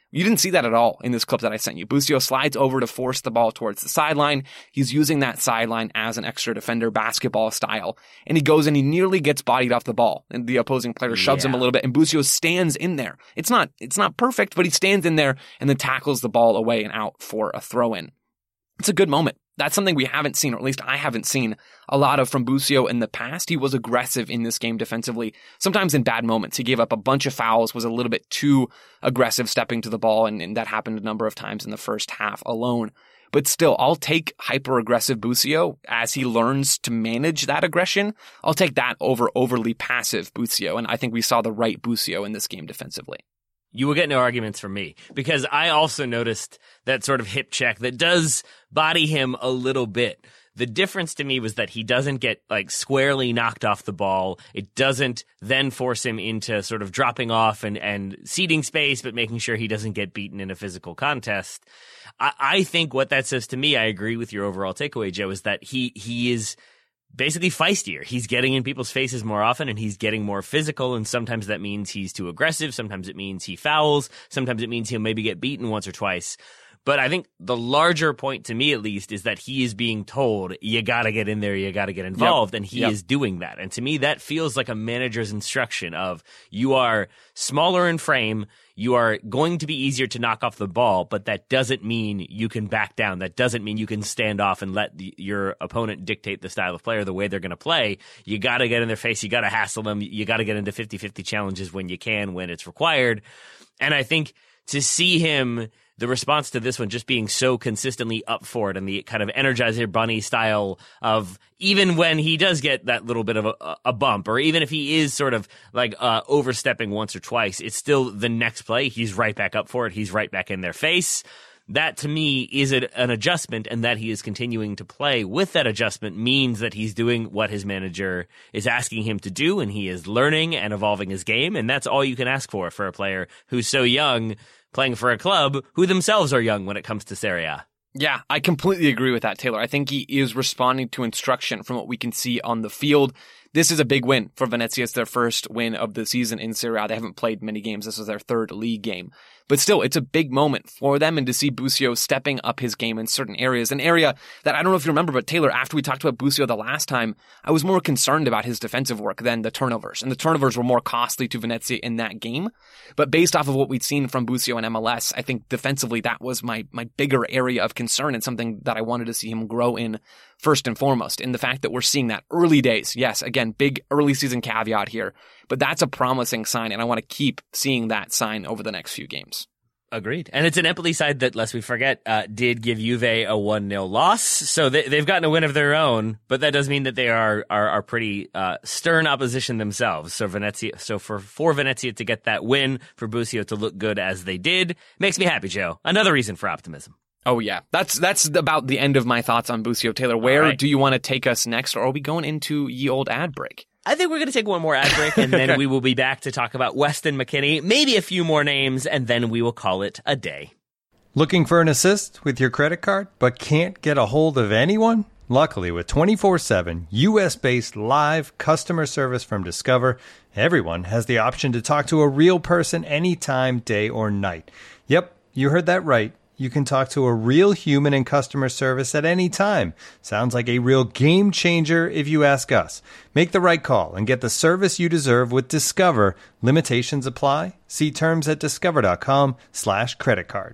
You didn't see that at all in this clip that I sent you. Busio slides over to force the ball towards the sideline. He's using that sideline as an extra defender, basketball style. And he goes and he nearly gets bodied off the ball. And the opposing player shoves him a little bit, and Busio stands in there. It's not perfect, but he stands in there and then tackles the ball away and out for a throw-in. It's a good moment. That's something we haven't seen, or at least I haven't seen a lot of from Busio in the past. He was aggressive in this game defensively, sometimes in bad moments. He gave up a bunch of fouls, was a little bit too aggressive stepping to the ball, and that happened a number of times in the first half alone. But still, I'll take hyper-aggressive Busio as he learns to manage that aggression. I'll take that over overly passive Busio, and I think we saw the right Busio in this game defensively. You will get no arguments from me, because I also noticed that sort of hip check that does body him a little bit. The difference to me was that he doesn't get like squarely knocked off the ball. It doesn't then force him into sort of dropping off and ceding space, but making sure he doesn't get beaten in a physical contest. I think what that says to me, I agree with your overall takeaway, Joe, is that he is basically feistier. He's getting in people's faces more often, and he's getting more physical, and sometimes that means he's too aggressive. Sometimes it means he fouls. Sometimes it means he'll maybe get beaten once or twice. But I think the larger point, to me at least, is that he is being told, you gotta get in there, you gotta get involved, and he is doing that. And to me, that feels like a manager's instruction of, you are smaller in frame, you are going to be easier to knock off the ball, but that doesn't mean you can back down. That doesn't mean you can stand off and let your opponent dictate the style of play or the way they're going to play. You got to get in their face. You got to hassle them. You got to get into 50-50 challenges when you can, when it's required. And I think to see him, the response to this one just being so consistently up for it, and the kind of Energizer Bunny style of, even when he does get that little bit of a bump, or even if he is sort of like overstepping once or twice, it's still the next play. He's right back up for it. He's right back in their face. That, to me, is an adjustment, and that he is continuing to play with that adjustment means that he's doing what his manager is asking him to do, and he is learning and evolving his game, and that's all you can ask for a player who's so young, playing for a club who themselves are young when it comes to Serie A. Yeah, I completely agree with that, Taylor. I think he is responding to instruction from what we can see on the field. This is a big win for Venezia. It's their first win of the season in Serie A. They haven't played many games. This is their third league game. But still, it's a big moment for them, and to see Busio stepping up his game in certain areas. An area that I don't know if you remember, but Taylor, after we talked about Busio the last time, I was more concerned about his defensive work than the turnovers. And the turnovers were more costly to Venezia in that game. But based off of what we'd seen from Busio in MLS, I think defensively that was my bigger area of concern, and something that I wanted to see him grow in first and foremost. In the fact that we're seeing that early days. Yes, again, big early season caveat here. But that's a promising sign, and I want to keep seeing that sign over the next few games. Agreed. And it's an Empoli side that, lest we forget, did give Juve a 1-0 loss. So they've gotten a win of their own, but that does mean that they are pretty stern opposition themselves. So for Venezia to get that win, for Busio to look good as they did, makes me happy, Joe. Another reason for optimism. Oh, yeah. That's about the end of my thoughts on Busio. Taylor, where do you want to take us next, or are we going into ye old ad break? I think we're going to take one more ad break, and then we will be back to talk about Weston McKennie, maybe a few more names, and then we will call it a day. Looking for an assist with your credit card, but can't get a hold of anyone? Luckily, with 24/7 U.S.-based live customer service from Discover, everyone has the option to talk to a real person anytime, day or night. Yep, you heard that right. You can talk to a real human in customer service at any time. Sounds like a real game changer if you ask us. Make the right call and get the service you deserve with Discover. Limitations apply. See terms at discover.com/creditcard.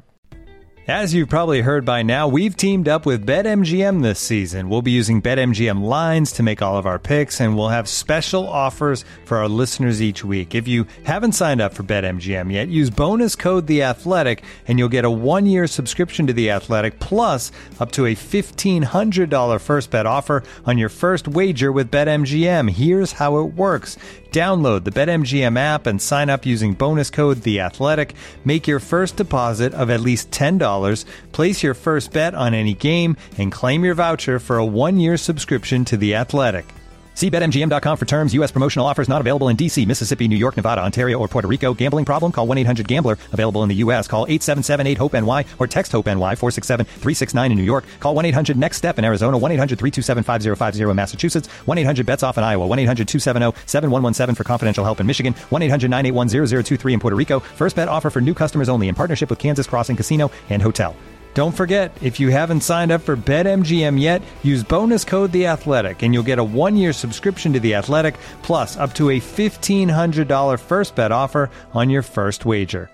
As you've probably heard by now, we've teamed up with BetMGM this season. We'll be using BetMGM lines to make all of our picks, and we'll have special offers for our listeners each week. If you haven't signed up for BetMGM yet, use bonus code TheAthletic, and you'll get a 1-year subscription to The Athletic, plus up to a $1,500 first bet offer on your first wager with BetMGM. Here's how it works. Download the BetMGM app and sign up using bonus code TheAthletic. Make your first deposit of at least $10. Place your first bet on any game and claim your voucher for a 1-year subscription to The Athletic. See BetMGM.com for terms. U.S. promotional offers not available in D.C., Mississippi, New York, Nevada, Ontario, or Puerto Rico. Gambling problem? Call 1-800-GAMBLER. Available in the U.S. Call 877-8-HOPE-NY or text HOPE-NY 467-369 in New York. Call 1-800-NEXT-STEP in Arizona. 1-800-327-5050 in Massachusetts. 1-800-BETS-OFF in Iowa. 1-800-270-7117 for confidential help in Michigan. 1-800-981-0023 in Puerto Rico. First bet offer for new customers only in partnership with Kansas Crossing Casino and Hotel. Don't forget, if you haven't signed up for BetMGM yet, use bonus code The Athletic, and you'll get a 1-year subscription to The Athletic, plus up to a $1,500 first bet offer on your first wager.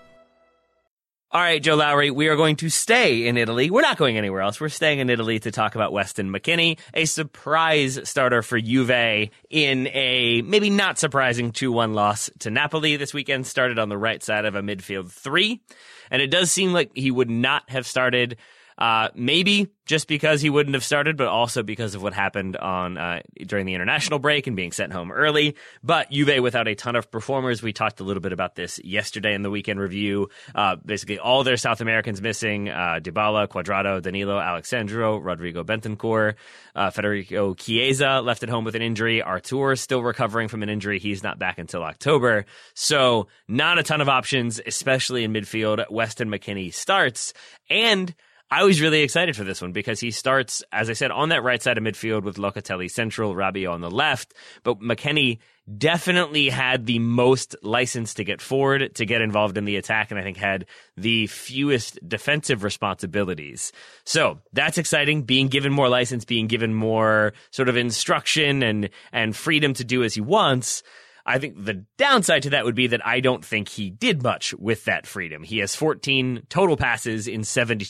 All right, Joe Lowry, we are going to stay in Italy. We're not going anywhere else. We're staying in Italy to talk about Weston McKennie, a surprise starter for Juve in a maybe not surprising 2-1 loss to Napoli this weekend. Started on the right side of a midfield three. And it does seem like he would not have started, maybe just because he wouldn't have started, but also because of what happened on during the international break and being sent home early. But Juve without a ton of performers. We talked a little bit about this yesterday in the weekend review. Basically, all their South Americans missing: Dybala, Cuadrado, Danilo, Alexandro, Rodrigo Bentancur, Federico Chiesa left at home with an injury. Artur still recovering from an injury. He's not back until October. So not a ton of options, especially in midfield. Weston McKennie starts, and I was really excited for this one because he starts, as I said, on that right side of midfield with Locatelli central, Rabiot on the left. But McKennie definitely had the most license to get forward, to get involved in the attack, and I think had the fewest defensive responsibilities. So that's exciting, being given more license, being given more sort of instruction and freedom to do as he wants. I think the downside to that would be that I don't think he did much with that freedom. He has 14 total passes in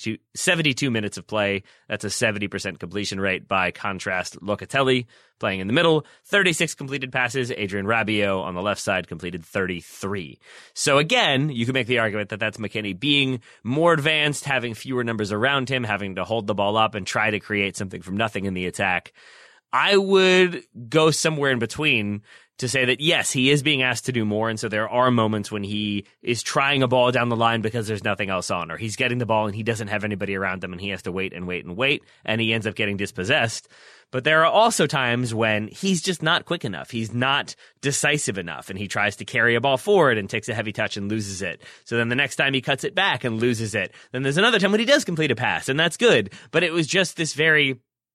72 minutes of play. That's a 70% completion rate. By contrast, Locatelli playing in the middle, 36 completed passes. Adrien Rabiot on the left side completed 33. So again, you could make the argument that that's McKennie being more advanced, having fewer numbers around him, having to hold the ball up and try to create something from nothing in the attack. I would go somewhere in between to say that, yes, he is being asked to do more, and so there are moments when he is trying a ball down the line because there's nothing else on, or he's getting the ball and he doesn't have anybody around him and he has to wait and wait and wait, and he ends up getting dispossessed. But there are also times when he's just not quick enough. He's not decisive enough, and he tries to carry a ball forward and takes a heavy touch and loses it. So then the next time he cuts it back and loses it. Then there's another time when he does complete a pass, and that's good. But it was just this very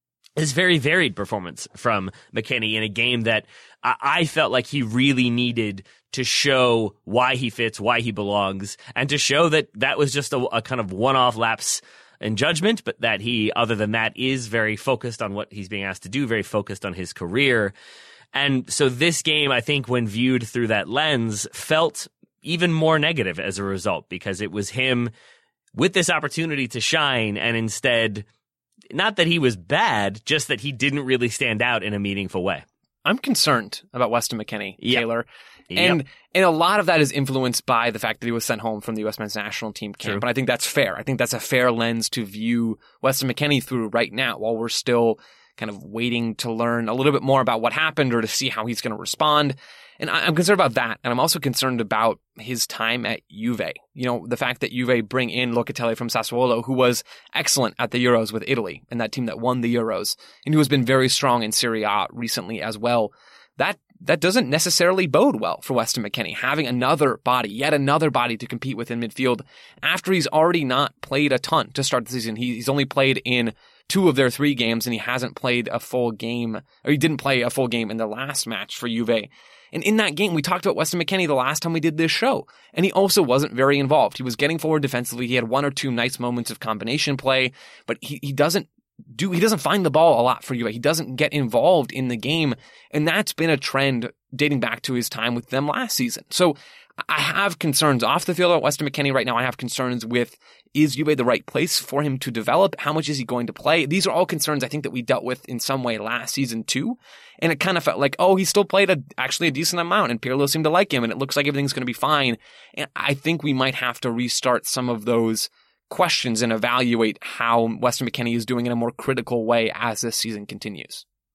varied performance from McKennie in a game that I felt like he really needed to show why he fits, why he belongs, and to show that that was just a kind of one-off lapse in judgment, but that he, other than that, is very focused on what he's being asked to do, very focused on his career. And so this game, I think, when viewed through that lens, felt even more negative as a result, because it was him with this opportunity to shine, and instead, not that he was bad, just that he didn't really stand out in a meaningful way. I'm concerned about Weston McKennie, Taylor. Yep. And a lot of that is influenced by the fact that he was sent home from the U.S. men's national team camp. True. But I think that's fair. I think that's a fair lens to view Weston McKennie through right now, while we're still kind of waiting to learn a little bit more about what happened or to see how he's going to respond. And I'm concerned about that. And I'm also concerned about his time at Juve. You know, the fact that Juve bring in Locatelli from Sassuolo, who was excellent at the Euros with Italy, and that team that won the Euros, and who has been very strong in Serie A recently as well. That doesn't necessarily bode well for Weston McKennie, having yet another body to compete with in midfield after he's already not played a ton to start the season. He's only played in 2 of their 3 games, and he hasn't played a full game, or he didn't play a full game in the last match for Juve. And in that game, we talked about Weston McKennie the last time we did this show, and he also wasn't very involved. He was getting forward defensively. He had 1 or 2 nice moments of combination play, but he doesn't find the ball a lot for Juve. He doesn't get involved in the game, and that's been a trend dating back to his time with them last season. So I have concerns off the field about Weston McKennie right now. I have concerns with, is Juve the right place for him to develop? How much is he going to play? These are all concerns I think that we dealt with in some way last season too. And it kind of felt like, he still played actually a decent amount, and Pirlo seemed to like him, and it looks like everything's going to be fine. And I think we might have to restart some of those questions and evaluate how Weston McKennie is doing in a more critical way as this season continues.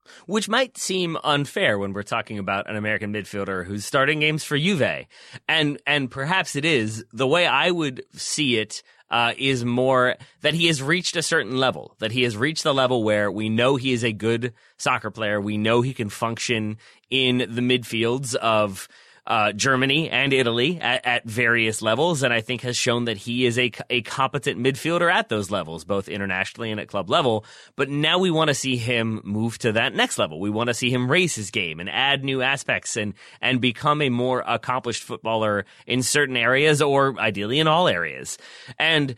which might seem unfair when we're talking about an American midfielder who's starting games for Juve. And perhaps it is. The way I would see it is more that he has reached a certain level, that he has reached the level where we know he is a good soccer player. We know he can function in the midfields of Germany and Italy at various levels, and I think has shown that he is a competent midfielder at those levels, both internationally and at club level. But now we want to see him move to that next level. We want to see him raise his game and add new aspects and become a more accomplished footballer in certain areas, or ideally in all areas. And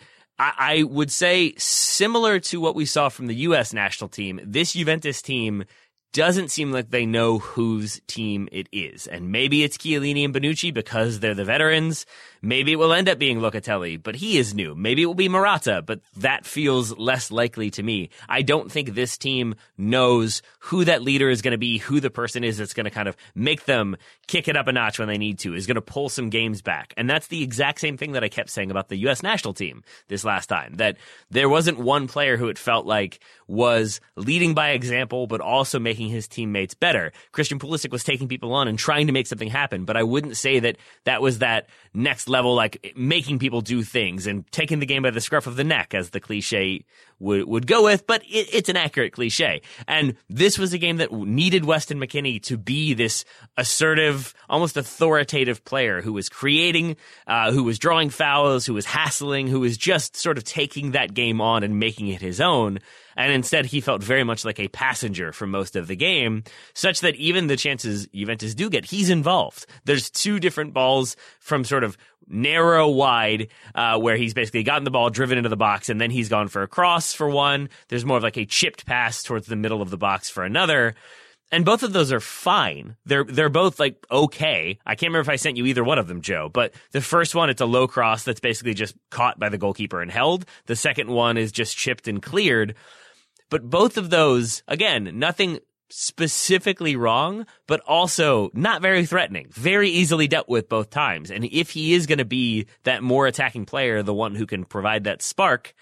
I would say, similar to what we saw from the U.S. national team, this Juventus team doesn't seem like they know whose team it is. And maybe it's Chiellini and Bonucci because they're the veterans. Maybe it will end up being Locatelli, but he is new. Maybe it will be Morata, but that feels less likely to me. I don't think this team knows who that leader is going to be, who the person is that's going to kind of make them kick it up a notch when they need to, is going to pull some games back. And that's the exact same thing that I kept saying about the U.S. national team this last time, that there wasn't one player who it felt like was leading by example, but also making his teammates better. Christian Pulisic was taking people on and trying to make something happen, but I wouldn't say that that was that next level, like making people do things and taking the game by the scruff of the neck, as the cliche would go with, but it's an accurate cliche. And this was a game that needed Weston McKennie to be this assertive, almost authoritative player who was creating, who was drawing fouls, who was hassling, who was just sort of taking that game on and making it his own. And instead, he felt very much like a passenger for most of the game, such that even the chances Juventus do get, he's involved. There's two different balls from sort of narrow wide, where he's basically gotten the ball driven into the box, and then he's gone for a cross for one. There's more of like a chipped pass towards the middle of the box for another. And both of those are fine. They're both like okay. I can't remember if I sent you either one of them, Joe, but the first one, it's a low cross that's basically just caught by the goalkeeper and held. The second one is just chipped and cleared. But both of those, again, nothing specifically wrong, but also not very threatening, very easily dealt with both times. And if he is going to be that more attacking player, the one who can provide that spark,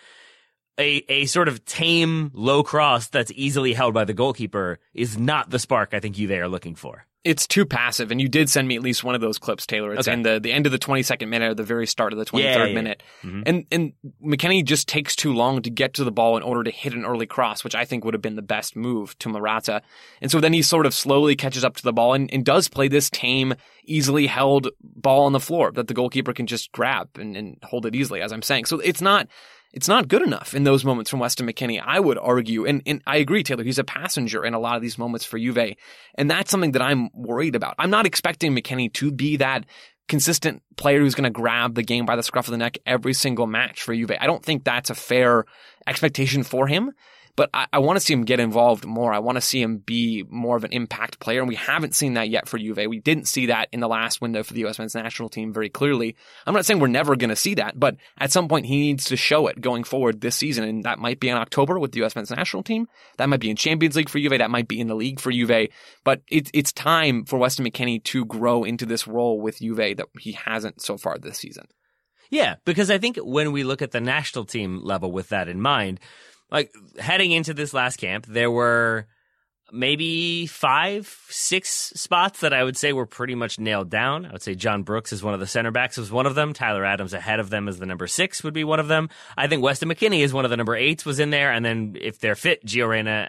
a sort of tame low cross that's easily held by the goalkeeper is not the spark I think Juve are looking for. It's too passive, and you did send me at least one of those clips, Taylor. It's in the end of the 22nd minute or the very start of the 23rd minute. Mm-hmm. And McKennie just takes too long to get to the ball in order to hit an early cross, which I think would have been the best move to Morata. And so then he sort of slowly catches up to the ball and does play this tame, easily held ball on the floor that the goalkeeper can just grab and hold it easily, as I'm saying. So it's not good enough in those moments from Weston McKennie, I would argue. And I agree, Taylor, he's a passenger in a lot of these moments for Juve. And that's something that I'm worried about. I'm not expecting McKennie to be that consistent player who's going to grab the game by the scruff of the neck every single match for Juve. I don't think that's a fair expectation for him. But I want to see him get involved more. I want to see him be more of an impact player, and we haven't seen that yet for Juve. We didn't see that in the last window for the U.S. men's national team very clearly. I'm not saying we're never going to see that, but at some point he needs to show it going forward this season, and that might be in October with the U.S. men's national team. That might be in Champions League for Juve. That might be in the league for Juve. But it's time for Weston McKennie to grow into this role with Juve that he hasn't so far this season. Yeah, because I think when we look at the national team level with that in mind, like heading into this last camp, there were maybe 5-6 spots that I would say were pretty much nailed down. I would say John Brooks is one of the center backs was one of them. Tyler Adams ahead of them as the number 6 would be one of them. I think Weston McKennie is one of the number 8s was in there. And then if they're fit, Gio Reyna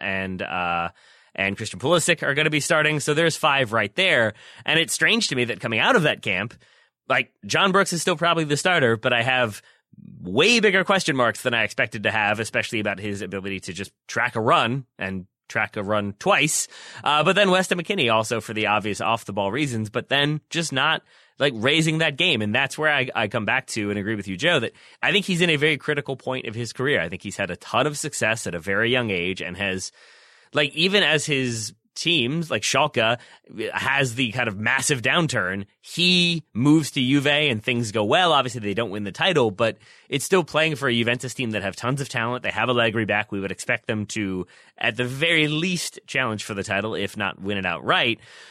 and Christian Pulisic are going to be starting. So there's 5 right there. And it's strange to me that coming out of that camp, like John Brooks is still probably the starter, but I have way bigger question marks than I expected to have, especially about his ability to just track a run and track a run twice. But then Weston McKennie also for the obvious off the ball reasons, but then just not like raising that game. And that's where I come back to and agree with you, Joe, that I think he's in a very critical point of his career. I think he's had a ton of success at a very young age and has, like, even as his teams like Schalke has the kind of massive downturn, he moves to Juve and things go well. Obviously they don't win the title, but it's still playing for a Juventus team that have tons of talent. They have Allegri back. We would expect them to at the very least challenge for the title, if not win it outright.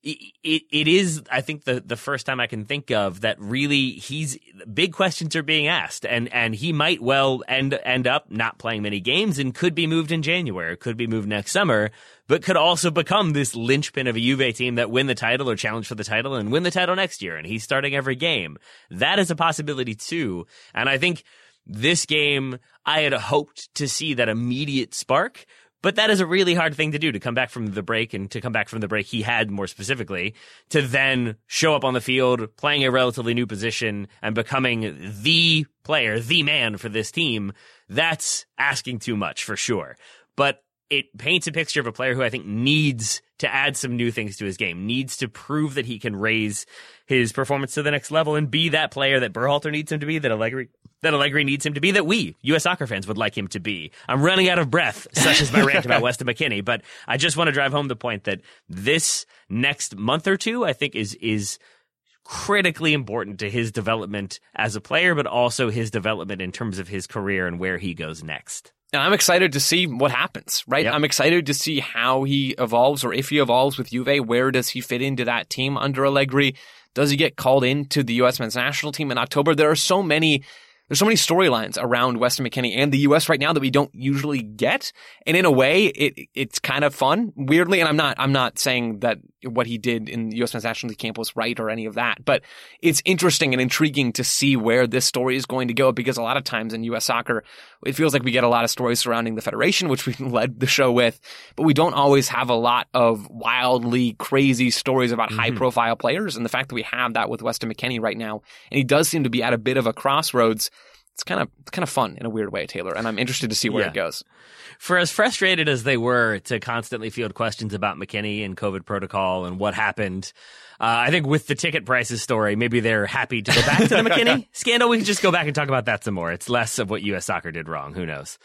it is, I think, the first time I can think of that really big questions are being asked, and he might well end up not playing many games and could be moved in January, could be moved next summer, but could also become this linchpin of a Juve team that win the title or challenge for the title and win the title next year, and he's starting every game. That is a possibility too, and I think this game, I had hoped to see that immediate spark. But that is a really hard thing to do, to come back from the break, and to come back from the break he had more specifically, to then show up on the field, playing a relatively new position and becoming the player, the man for this team. That's asking too much for sure. But it paints a picture of a player who I think needs to add some new things to his game, needs to prove that he can raise his performance to the next level and be that player that Berhalter needs him to be, that Allegri needs him to be, that we, U.S. soccer fans, would like him to be. I'm running out of breath, such as my rant about Weston McKennie, but I just want to drive home the point that this next month or two, I think, is critically important to his development as a player, but also his development in terms of his career and where he goes next. And I'm excited to see what happens, right? Yep. I'm excited to see how he evolves, or if he evolves with Juve. Where does he fit into that team under Allegri? Does he get called into the U.S. men's national team in October? There's so many storylines around Weston McKennie and the U.S. right now that we don't usually get. And in a way, it's kind of fun, weirdly. And I'm not saying that what he did in the U.S. men's national team camp was right or any of that, but it's interesting and intriguing to see where this story is going to go, because a lot of times in U.S. soccer, it feels like we get a lot of stories surrounding the federation, which we led the show with, but we don't always have a lot of wildly crazy stories about high-profile players. And the fact that we have that with Weston McKennie right now, and he does seem to be at a bit of a crossroads, it's kind of fun in a weird way, Taylor, and I'm interested to see where it goes. For as frustrated as they were to constantly field questions about McKennie and COVID protocol and what happened, I think with the ticket prices story, maybe they're happy to go back to the McKennie scandal. We can just go back and talk about that some more. It's less of what U.S. soccer did wrong. Who knows?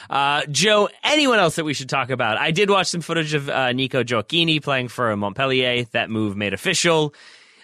Joe, anyone else that we should talk about? I did watch some footage of Nico Gioacchini playing for Montpellier. That move made official.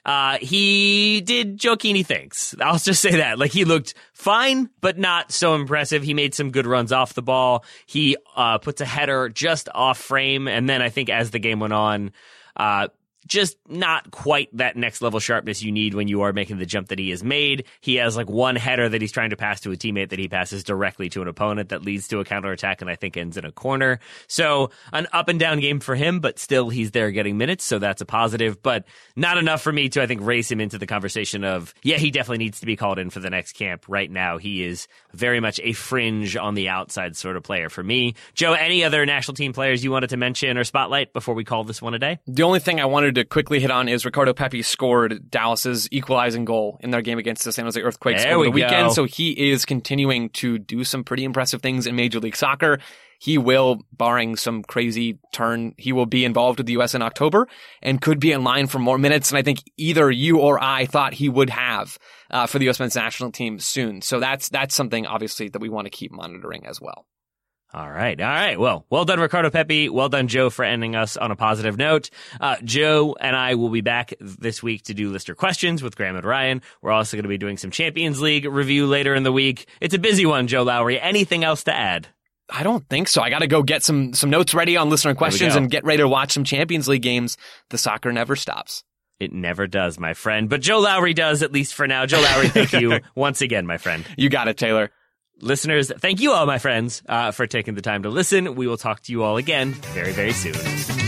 He did Gioacchini things. I'll just say that. Like, he looked fine, but not so impressive. He made some good runs off the ball. He puts a header just off frame, and then I think as the game went on, just not quite that next level sharpness you need when you are making the jump that he has made. He has like one header that he's trying to pass to a teammate that he passes directly to an opponent that leads to a counterattack and I think ends in a corner. So an up and down game for him, but still he's there getting minutes, so that's a positive, but not enough for me to, I think, race him into the conversation of, yeah, he definitely needs to be called in for the next camp. Right now, he is very much a fringe on the outside sort of player for me. Joe, any other national team players you wanted to mention or spotlight before we call this one a day? The only thing I wanted to quickly hit on is Ricardo Pepi scored Dallas's equalizing goal in their game against the San Jose Earthquakes over the weekend. So he is continuing to do some pretty impressive things in Major League Soccer. He will, barring some crazy turn, he will be involved with the U.S. in October and could be in line for more minutes. And I think either you or I thought he would have for the U.S. men's national team soon. So that's something obviously that we want to keep monitoring as well. All right. Well done, Ricardo Pepi. Well done, Joe, for ending us on a positive note. Joe and I will be back this week to do listener questions with Graham and Ryan. We're also going to be doing some Champions League review later in the week. It's a busy one, Joe Lowry. Anything else to add? I don't think so. I got to go get some notes ready on listener questions and get ready to watch some Champions League games. The soccer never stops. It never does, my friend. But Joe Lowry does, at least for now. Joe Lowry, thank you once again, my friend. You got it, Taylor. Listeners, thank you all, my friends, for taking the time to listen. We will talk to you all again very, very soon.